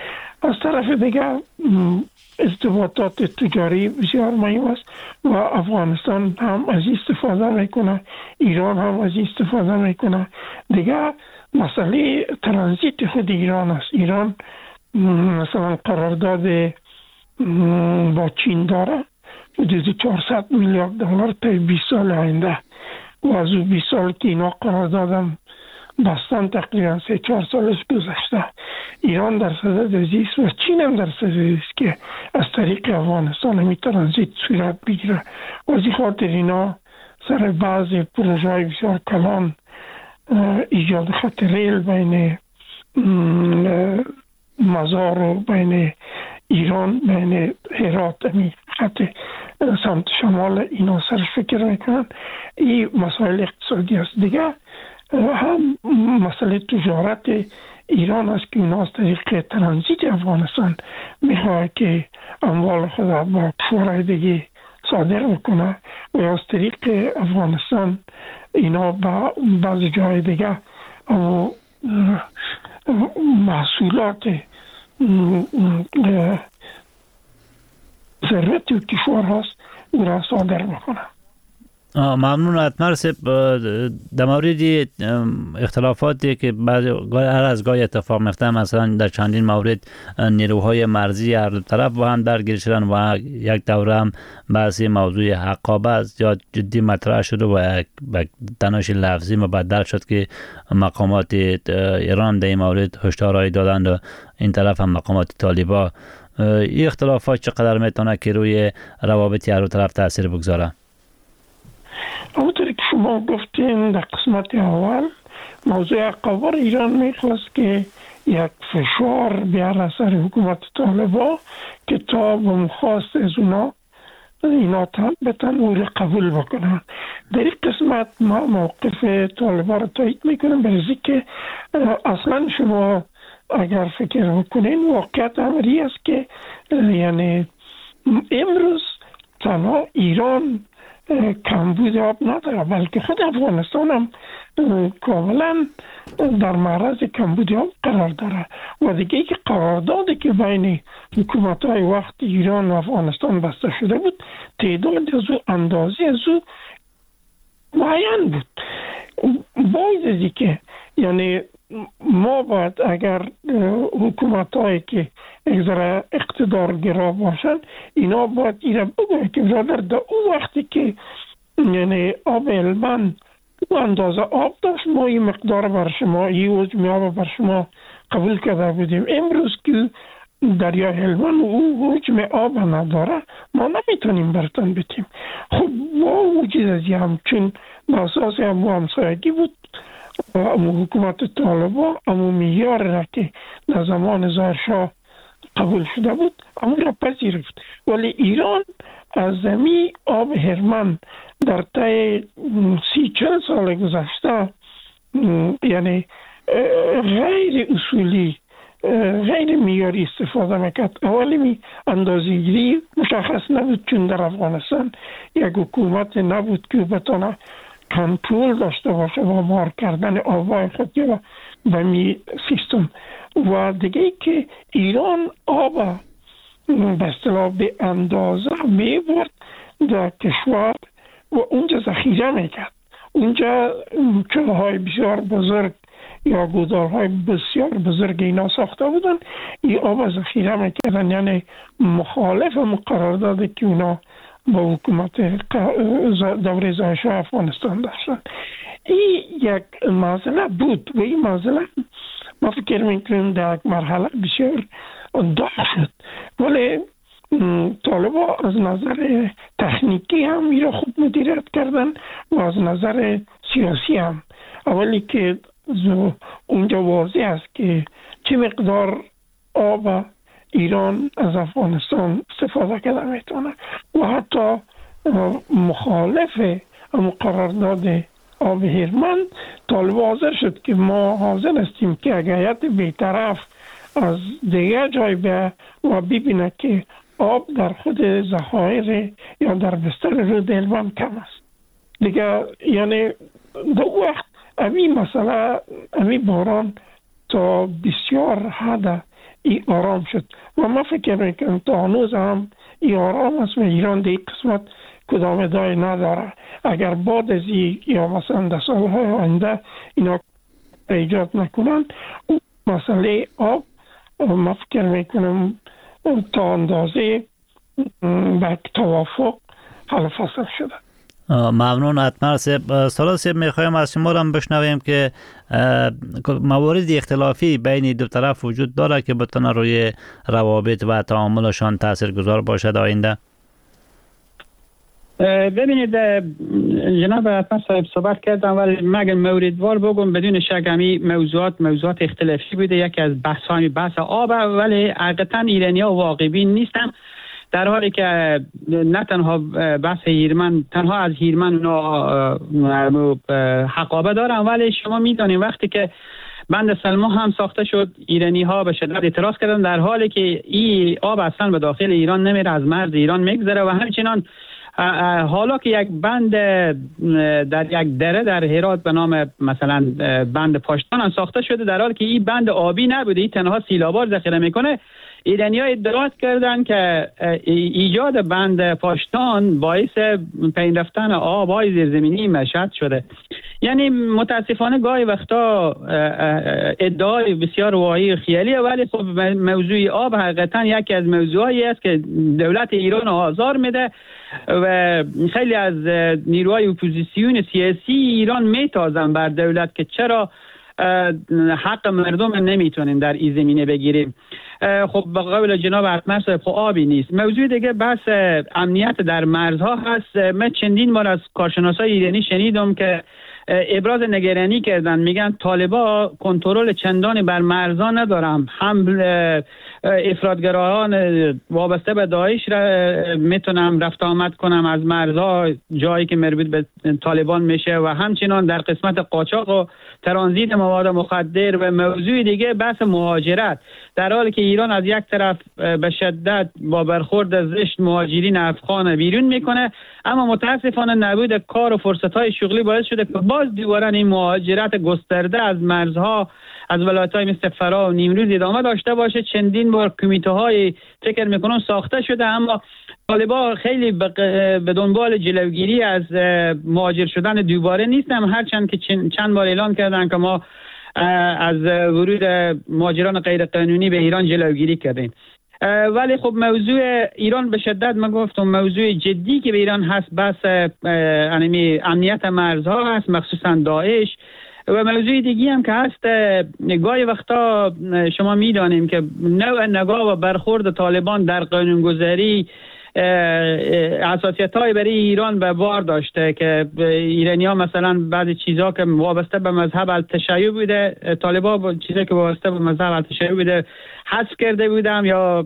از طرف دیگر ارتباطات تجاری بسیار مهم است و افغانستان هم از استفاده میکنه، ایران هم از استفاده میکنه. دیگر مسئله ترانزیت خود ایران است. ایران مثلا قرارداد با چین داره حدود چهارصد میلیارد دلار تا بیست سال آینده و از او بیست سال که اینا قراردادم بستن تقریبا سه چهار سالش گذشته. ایران در صدد است و چین هم در صدد است که از طریق افغانستان همی ترانزیت صورت بگیره و از این خاطر اینا سر بعض پروژه های بسیار کلان ایجاد خط ریل بین مزار و بین ایران بین هرات همی خط سمت شمال اینا سر فکر میکنن. این مسائل اقتصادی است. دیگه هم مسئله تجارت ایران است که اونا از طریق ترانزیت افغانستان میخواه که اموال خود با کشورهای دیگه صادر بکنه و از طریق افغانستان اینا با بعض جای دیگه محصولات ثروت و کشور هست او را صادر بکنه. ممنون اتمر صاحب. در مورد اختلافاتی که بعضی هر از گاهی اتفاق میفته، مثلا در چندین مورد نیروهای مرزی هر طرف با هم درگیر شدن و یک دوره هم بحث موضوع حقابه زیاد جدی مطرح شد و یک تنش لفظی مبدل شد که مقامات ایران در این مورد هشدارهایی دادند و این طرف هم مقامات طالبان. این اختلافات چقدر میتونه که روی روابط هر دو طرف تاثیر بگذاره؟ همونطور که شما گفتین در قسمت اول موضوع حقابه ایران میخواست که یک فشار بیاره سر حکومت طالبان که تا به مخواست از اونا اینا بتن او را قبول بکنن. در این قسمت ما موقف طالبان را تایید میکنم، برای که اصلا شما اگر فکر بکنین واقعیت امری است که یعنی امروز تنها ایران کمبود آب نداره بلکه خود افغانستان هم کاملا در معرض کمبود آب قرار داره و دیگه که قراردادی که بین حکومت های وقت ایران و افغانستان بسته شده بود تعداد از او اندازه از او معین بود. باید که یعنی ما باید اگر حکومت هایی که اگذاره اقتدارگرا باشن اینا باید اینا بگوید که برادر در اون وقتی که یعنی آب علمان او اندازه آب داشت ما این مقدار بر شما این حجم آب بر شما قبول کرده بودیم. امروز که دریای هلمند او حجم آب نداره ما نمیتونیم برتن بتیم. خب با وجود از همچون اساس هم همسایگی بود امو حکومت طالبان امو میار را که در زمان ظاهرشاه قبول شده بود امو را پذیرفت، ولی ایران از زمین آب هرمن در طی سی چل سال گذشته یعنی غیر اصولی غیر معیاری استفاده میکرد. اولی می اندازه‌گیری مشخص نبود چون در افغانستان یک حکومت نبود که بتونه کنترل داشته باشه و مار کردن آبای خود یا به می سیستم. و دیگه که ایران آب به اصطلاح به اندازه می برد در کشور و اونجا ذخیره میکرد. اونجا چاه‌های بسیار بزرگ یا گودال‌های بسیار بزرگ اینا ساخته بودن، این آب ذخیره میکردن، یعنی مخالف مقرراتی که اونا با حکومت دوره ظاهرشاه افغانستان داشتن. این یک مسئله بود و این مسئله ما فکر میکنیم در یک مرحله بسیار داغ شد، ولی طالبان از نظر تکنیکی هم این را خوب مدیریت کردن و از نظر سیاسی هم. اولی که اونجا واضح است که چه مقدار آب ایران از افغانستان استفاده کرده میتونه و حتی مخالف قرارداد آب هرمند طالب حاضر شد که ما حاضر هستیم که اگه بی‌طرف از دیگه جای به و ببینه که آب در خود ذخایر یا در بستر رود هلمند کم است دیگه. یعنی در وقت امی مسئله امی باران تا بسیار حد این آرام شد و ما فکر میکنم تا هنوز هم این آرام است و ایران در قسمت کدام ادعای نداره. اگر بعد از این یا مثلا در سالهای آینده اینا ایجاد نکنن مسئله آب ما فکر میکنم تا اندازه به توافق حل فصل شده. ممنون اتمر صاحب. سالا صاحب میخوایم از شما هم بشنویم که موارد اختلافی بین دو طرف وجود داره که بتونه روی روابط و تعاملشان تاثیرگذار باشد آینده. ببینید جناب اتمر صاحب صحبت کردم ولی مگر موردوار بگم بدون شک همی موضوعات موضوعات اختلافی بوده. یکی از بحث های بحث آب ولی حقیقتا ایرانی‌ها واقع بین نیستن، در حالی که نه تنها بحث هیرمن تنها از هیرمن اونا حقابه دارن، ولی شما میدونید وقتی که بند سلما هم ساخته شد ایرانی ها به شدت اعتراض کردن، در حالی که این آب اصلا به داخل ایران نمیره، از مرز ایران میگذره و همچنان حالا که یک بند در یک دره در هرات به نام مثلا بند پاشتان هم ساخته شده، در حالی که این بند آبی نبوده، این تنها سیلابار ذخیره میکنه. ایرانی‌ها ادعا کردن که ایجاد بند پاشتان باعث پایین رفتن آب‌های زیرزمینی مشهد شده. یعنی متاسفانه گاهی وقتا ادعای بسیار واهی خیالیه، ولی خب موضوع آب حقیقتا یکی از موضوعایی است که دولت ایران آزار میده و خیلی از نیروهای اپوزیسیون سیاسی ایران میتازن بر دولت که چرا حق مردم نمیتونیم در این زمینه بگیریم. خب به قول جناب اتمر صاحب خب آبی نیست. موضوع دیگه بحث امنیت در مرزها هست. من چندین بار از کارشناسای ایرانی شنیدم که ابراز نگرانی کردن، میگن طالبا کنترل چندانی بر مرزها ندارن، هم افراطگرایان وابسته به داعش را میتونم رفت آمد کنم از مرزها جایی که مربوط به طالبان میشه و همچنان در قسمت قاچاق و ترانزیت مواد مخدر و موضوع دیگه بحث مهاجرت، در حالی که ایران از یک طرف به شدت با برخورد زشت مهاجرین افغان بیرون میکنه، اما متاسفانه نبود کار و فرصت‌های شغلی باعث شده که باز دوباره این مهاجرت گسترده از مرزها از ولایت‌های مثل فرا و نیمروز ادامه داشته باشه. چندین بار کمیته‌های فکر میکنم ساخته شده، اما طالبان خیلی به دنبال جلوگیری از مهاجر شدن دوباره نیستن، هرچند که چند بار اعلان کردن که ما از ورود مهاجران غیر قانونی به ایران جلوگیری کردیم. ولی خب موضوع ایران به شدت من گفتم موضوع جدی که به ایران هست بحث امنیت مرزها هست، مخصوصا داعش. و موضوع دیگی هم که هست، گاهی وقتا شما میدانیم که نوع نگاه و برخورد طالبان در قانونگذاری حساسیت های برای ایران به بار داشته که ایرانی ها مثلا بعضی چیزها که وابسته به مذهب التشیع بوده، طالبان چیزی که وابسته به مذهب التشیع بوده حذف کرده بودم، یا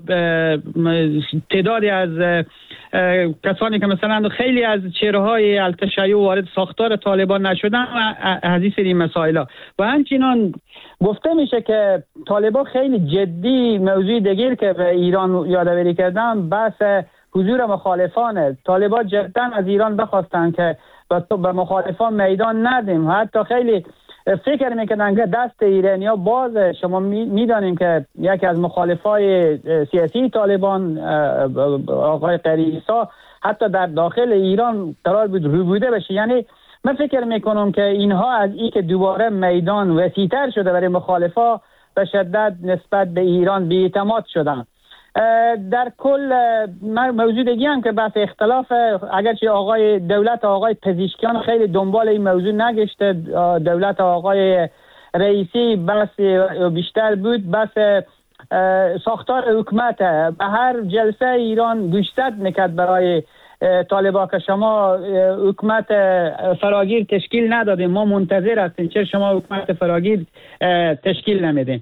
تعدادی از کسانی که مثلا خیلی از چهره‌های التشیع وارد ساختار طالبان نشدن و از این سری مسائل ها. و همچنان گفته میشه که طالبان خیلی جدی موضوع دیگر که به ایران یادآوری کردن بحث حضور مخالفانه. طالبان جدا از ایران بخواستن که به مخالفان میدان ندیم، حتی خیلی فکر میکنن که دست ایرانی ها بازه. شما میدانیم که یکی از مخالفای سیاسی طالبان آقای قریسا حتی در داخل ایران قرار بود روبوده بشه. یعنی من فکر میکنم که اینها از این که دوباره میدان وسیع‌تر شده برای مخالفا به شدت نسبت به ایران بی‌اعتماد شدن. در کل موضوع دیگه هم که بحث اختلاف، اگرچه آقای دولت آقای پزشکیان خیلی دنبال این موضوع نگشته، دولت آقای رئیسی بحث بیشتر بود بحث ساختار حکومت. به هر جلسه ایران گوشزد میکرد برای طالبان که شما حکومت فراگیر تشکیل ندادیم، ما منتظر هستیم، چرا شما حکومت فراگیر تشکیل نمیدین.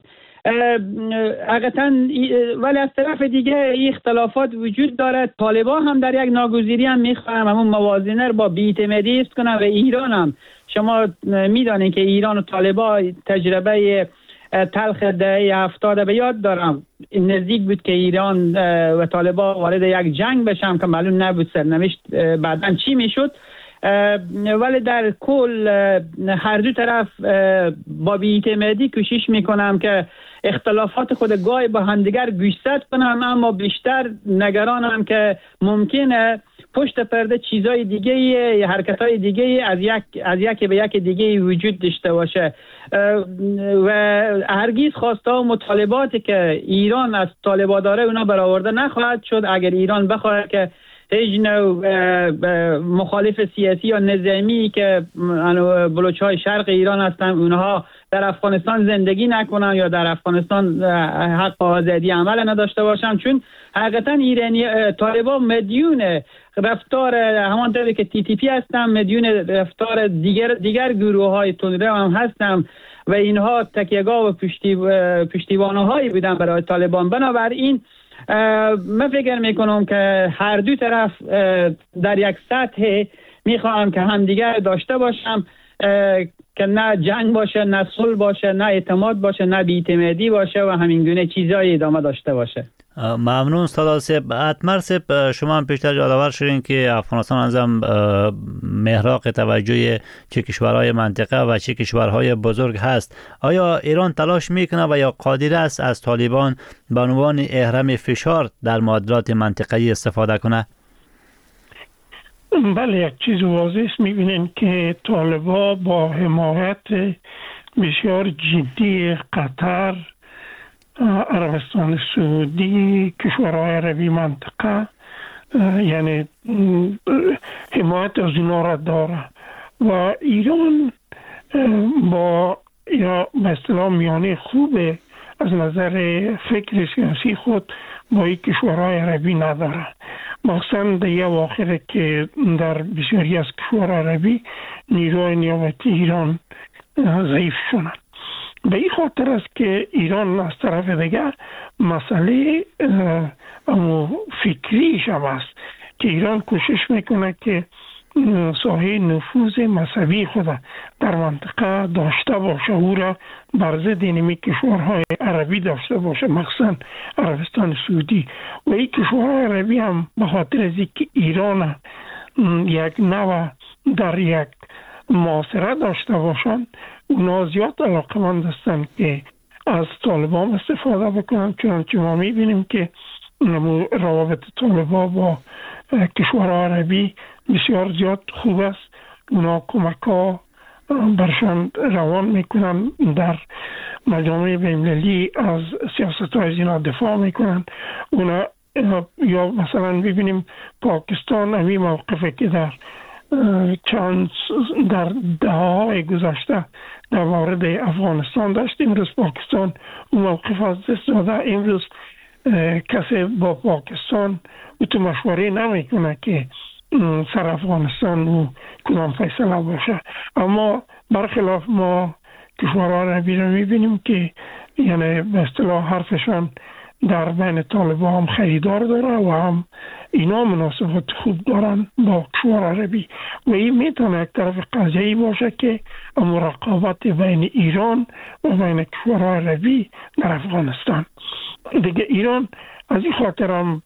حقیقتا ولی از طرف دیگه اختلافات وجود داره. طالبان هم در یک ناگزیری هم میخواهم همون موازنه رو با بی‌اعتمادی است کنن و ایران هم شما میدانید که ایران و طالبان تجربه تلخ دهه هفتاد به یاد دارم. نزدیک بود که ایران و طالبان وارد یک جنگ بشن که معلوم نبود سرنوشت بعداً چی میشد. ولی در کل هر دو طرف با بی‌اعتمادی کوشش میکنم که اختلافات خود گاهی با همدیگر گوشزد کنم، اما بیشتر نگرانم که ممکنه پشت پرده چیزای دیگه یا حرکتای دیگه از یک از یک به یک دیگه وجود داشته باشه و هرگز خواسته و مطالباتی که ایران از طالبان داره اونا برآورده نخواهد شد اگر ایران بخواد که هیچ نوع مخالف سیاسی یا نظامی که بلوچ‌های شرق ایران هستن اونها در افغانستان زندگی نکنن یا در افغانستان حق آزادی عمل نداشته باشن، چون حقیقتا ایرانی طالبان مدیون رفتار همانطوری که تی تی پی هستن مدیون رفتار دیگر دیگر گروه‌های تندرو هم هستن و اینها تکیهگاه و پشتی پشتیبان‌هایی بودن برای طالبان. بنابراین من فکر میکنم که هر دو طرف در یک سطح میخوام که همدیگر داشته باشم که نه جنگ باشه، نه صلح باشه، نه اعتماد باشه، نه بی‌اعتمادی باشه و همین گونه چیزای ادامه داشته باشه. ممنون سادات صاحب. اتمر صاحب، شما هم پیشتر یادآور شدین که افغانستان ازم محراق توجه چه کشورهای منطقه و چه کشورهای بزرگ هست. آیا ایران تلاش میکنه و یا قادر است از طالبان به عنوان اهرم فشار در معادلات منطقه‌ای استفاده کنه؟ بله، یک چیز واضح است. میبینین که طالبان با حمایت بسیار جدی قطر، عربستان سعودی، کشورهای عربی منطقه، یعنی حمایت از اینا را داره و ایران با یا به اصطلاح میانه خوبه از نظر فکر سیاسی خود با این کشورهای عربی نداره. مخصوصا در یه واقعه که در بسیاری از کشورهای عربی نیروی نیابتی ایران ضعیف شدن. به این خاطر است که ایران از طرف دیگر مسئله فکریش هم است که ایران کوشش میکنه که ساحه نفوذ مذهبی خود در منطقه داشته باشه، او را بر ضد اینمی کشورهای عربی داشته باشه، مخصوصا عربستان سعودی. و این کشورهای عربی هم به خاطر از اینکه ایران یک نوع در یک معاصره داشته باشند، اونا زیاد علاقمند هستند که از طالبان استفاده بکنن، چنانچه ما میبینیم که روابط طالبان با کشورهای عربی بسیار زیاد خوب است. اونا کمک ها برشان روان میکنن، در مجامع بین‌المللی از سیاست های اینا دفاع میکنن. اونا یا مثلا ببینیم پاکستان همین موقفه که در چند در دههای گذشته در مورد افغانستان داشت، امروز پاکستان اون موقف از دست داده. امروز کسی با پاکستان تو مشوره نمیکنه که سر افغانستان و کدام فیصله باشه. اما برخلاف ما کشورهای عربی رو میبینیم که یعنی به اصطلاح حرفشان در بین طالبان هم خریدار داره و هم اینا مناسبات خوب دارن با کشور عربی و این میتونه یک طرف قضیه‌ای باشه که رقابت بین ایران و بین کشورهای عربی در افغانستان. دیگه ایران از این خاطر هم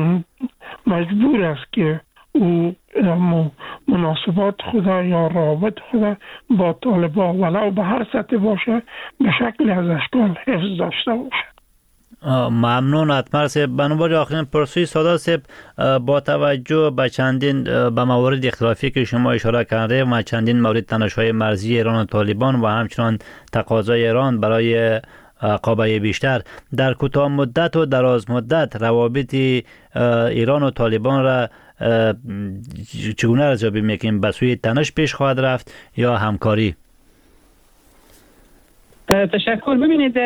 مجبور است که او مناسبات خدا یا روابط خدا با طالبان ولو به هر سطح باشه به شکل از اشکال حفظ داشته باشه. ممنون اتمر صاحب. بنابراین آخرین پرسوی سادات صاحب، با توجه به چندین به موارد اختلافی که شما اشاره کرده و چندین مورد تنش‌های مرزی ایران و طالبان و همچنان تقاضای ایران برای قابل بیشتر، در کوتاه مدت و دراز مدت روابط ایران و طالبان را چگونه ارزیابی میکنیم؟ به سوی تنش پیش خواهد رفت یا همکاری؟ تشکر. ببینید،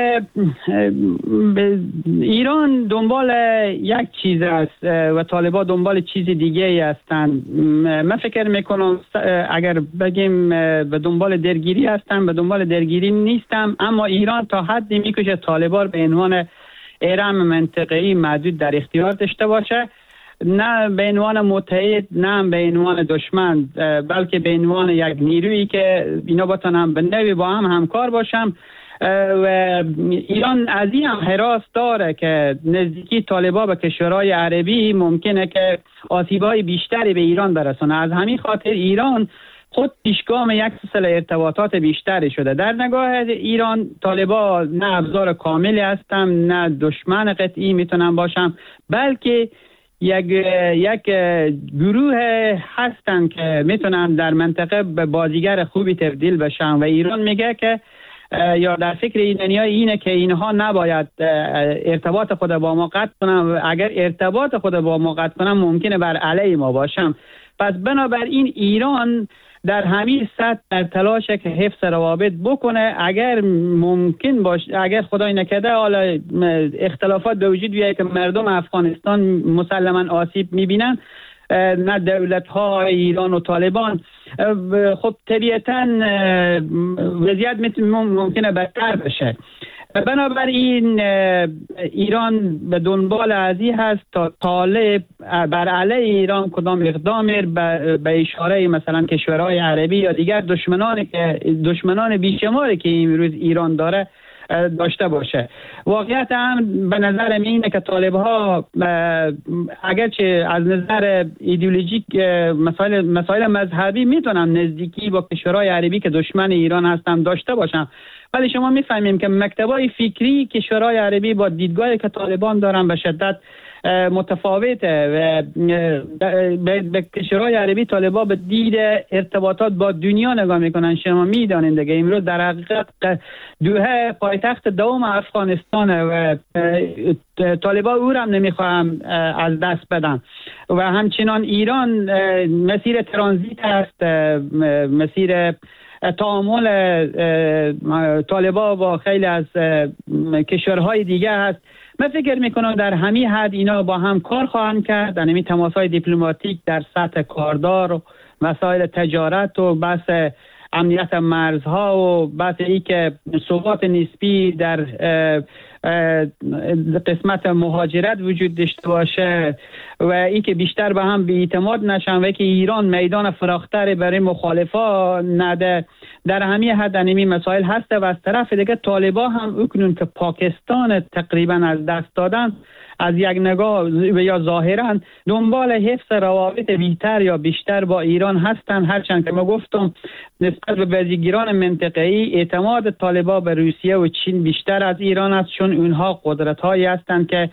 ایران دنبال یک چیز است و طالبان دنبال چیز دیگه هستند. من فکر میکنم اگر بگیم به دنبال درگیری هستم، به دنبال درگیری نیستم، اما ایران تا حدی میکشه طالبان به عنوان اهرم منطقه‌ای محدود در اختیار داشته باشه، نه به عنوان متحد، نه به عنوان دشمن، بلکه به عنوان یک نیرویی که اینا بتونن به نوعی با هم همکار باشن و ایران از این هم حراس داره که نزدیکی طالبان به کشورهای عربی ممکنه که آسیب‌های بیشتری به ایران برسونه. از همین خاطر ایران خود پیشگام یک سلسله ارتباطات بیشتری شده. در نگاه ایران طالبان نه ابزار کاملی هستن، نه دشمن قطعی میتونن باشن، بلکه یک یک گروه هستن که میتونن در منطقه به بازیگر خوبی تبدیل بشن و ایران میگه که یا در فکر ایرانی‌ها اینه که اینها نباید ارتباط خود با ما قطع کنن و اگر ارتباط خود با ما قطع کنن ممکنه بر علیه ما باشن. پس بنابراین ایران در همین سطح در تلاشه که حفظ روابط بکنه. اگر ممکن باشه، اگر خدای نکرده حالا اختلافات به وجود بیاید که مردم افغانستان مسلما آسیب میبینن، نه دولت ها ایران و طالبان، خب طبیعتا وضعیت ممکنه بدتر بشه. بنابراین ایران به دنبال ازی هست تا طالب بر علیه ایران کدام اقدام به اشاره مثلا کشورهای عربی یا دیگر دشمنانی که دشمنان بیشماری که امروز ایران داره داشته باشه. واقعیت هم به نظر من اینه که طالب ها اگرچه از نظر ایدئولوژیک مسائل مسائل مذهبی میتونن نزدیکی با کشورهای عربی که دشمن ایران هستن داشته باشن، ولی شما میفهمیم که مکتبای فکری کشورهای عربی با دیدگاهی که طالبان دارن به شدت متفاوته و به کشورهای عربی طالبان به دید ارتباطات با دنیا نگاه میکنن. شما میدانید دیگه امروز در حقیقت دوحه پایتخت دوم افغانستانه و طالبان او را هم نمیخواهم از دست بدن و همچنان ایران مسیر ترانزیت است، مسیر تعامل طالبان با خیلی از کشورهای دیگه هست. من فکر میکنم در همین حد اینا با هم کار خواهند کرد، در همین تماس‌های دیپلماتیک در سطح کاردار و مسائل تجارت و بحث امنیت مرزها و بحث ای که ثبات نسبی در قسمت مهاجرت وجود داشته باشه و ای که بیشتر به هم بی‌اعتماد نشن و ای که ایران میدان فراختری برای مخالفا نده، در همین حد انمی مسائل هسته. و از طرف دیگه طالبان هم اکنون که پاکستان تقریبا از دست دادن، از یک نگاه یا ظاهرا دنبال حفظ روابط بیشتر یا بیشتر با ایران هستن، هرچند که ما گفتم نسبت به بازیگران منطقه‌ای اعتماد طالبان به روسیه و چین بیشتر از ایران است، چون اونها قدرت‌هایی هستند که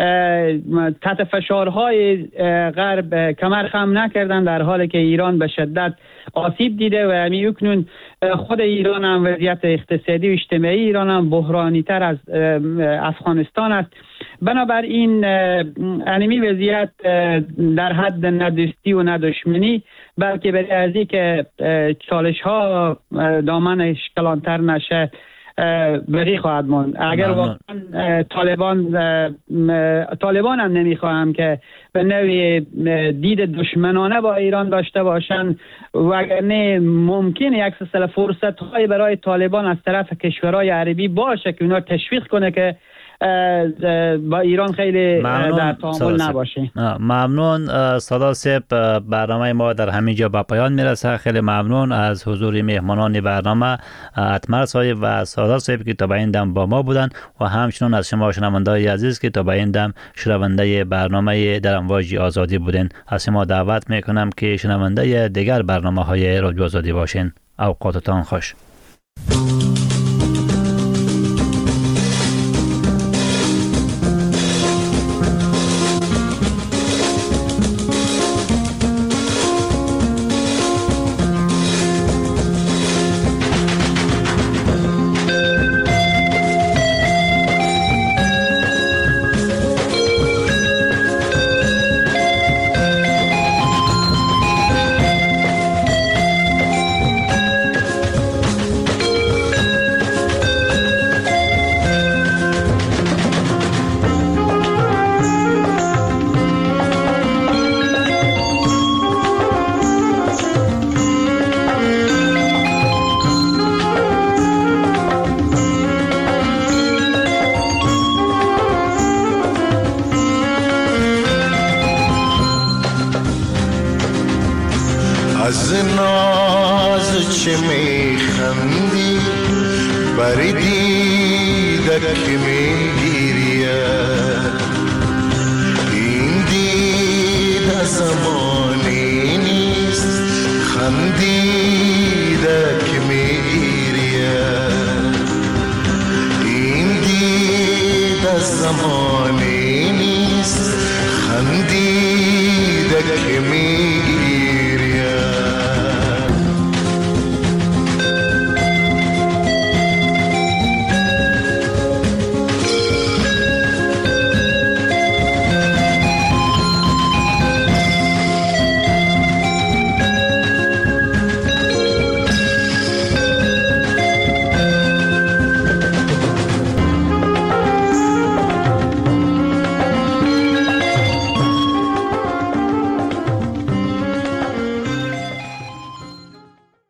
تحت فشارهای غرب کمر خم نکردن، در حالی که ایران به شدت آسیب دیده و همین اکنون خود ایران هم وضعیت اقتصادی و اجتماعی ایران هم بحرانی تر از افغانستان است. بنابراین انمی وضعیت در حد ندستی و ندشمنی، بلکه برای ازی که چالش ها دامنش کلانتر نشه بری خواهد ماند. اگر واقعا طالبان طالبان هم نمیخواهم که به نوعی دید دشمنانه با ایران داشته باشن و اگر نه ممکن یک سلسله فرصت های برای طالبان از طرف کشورهای عربی باشه که اونا تشویق کنه که با ایران خیلی در تعامل نباشه. ممنون سادات صاحب. برنامه ما در همینجا به پایان میرسه. خیلی ممنون از حضور مهمانان برنامه اتمر صاحب و سادات صاحب که تا به این دم با ما بودن و همچنین از شما شنونده‌های عزیز که تا به این دم شنونده برنامه در امواج آزادی بودین. از شما دعوت میکنم که شنونده دیگر برنامه‌های رادیو آزادی باشین. اوقاتتان خوش. از ناز چه میخندی دیدک میگیرید این دید زمانی نیست خندیدک میگیرید این دید زمانی نیست خندیدک میگیرید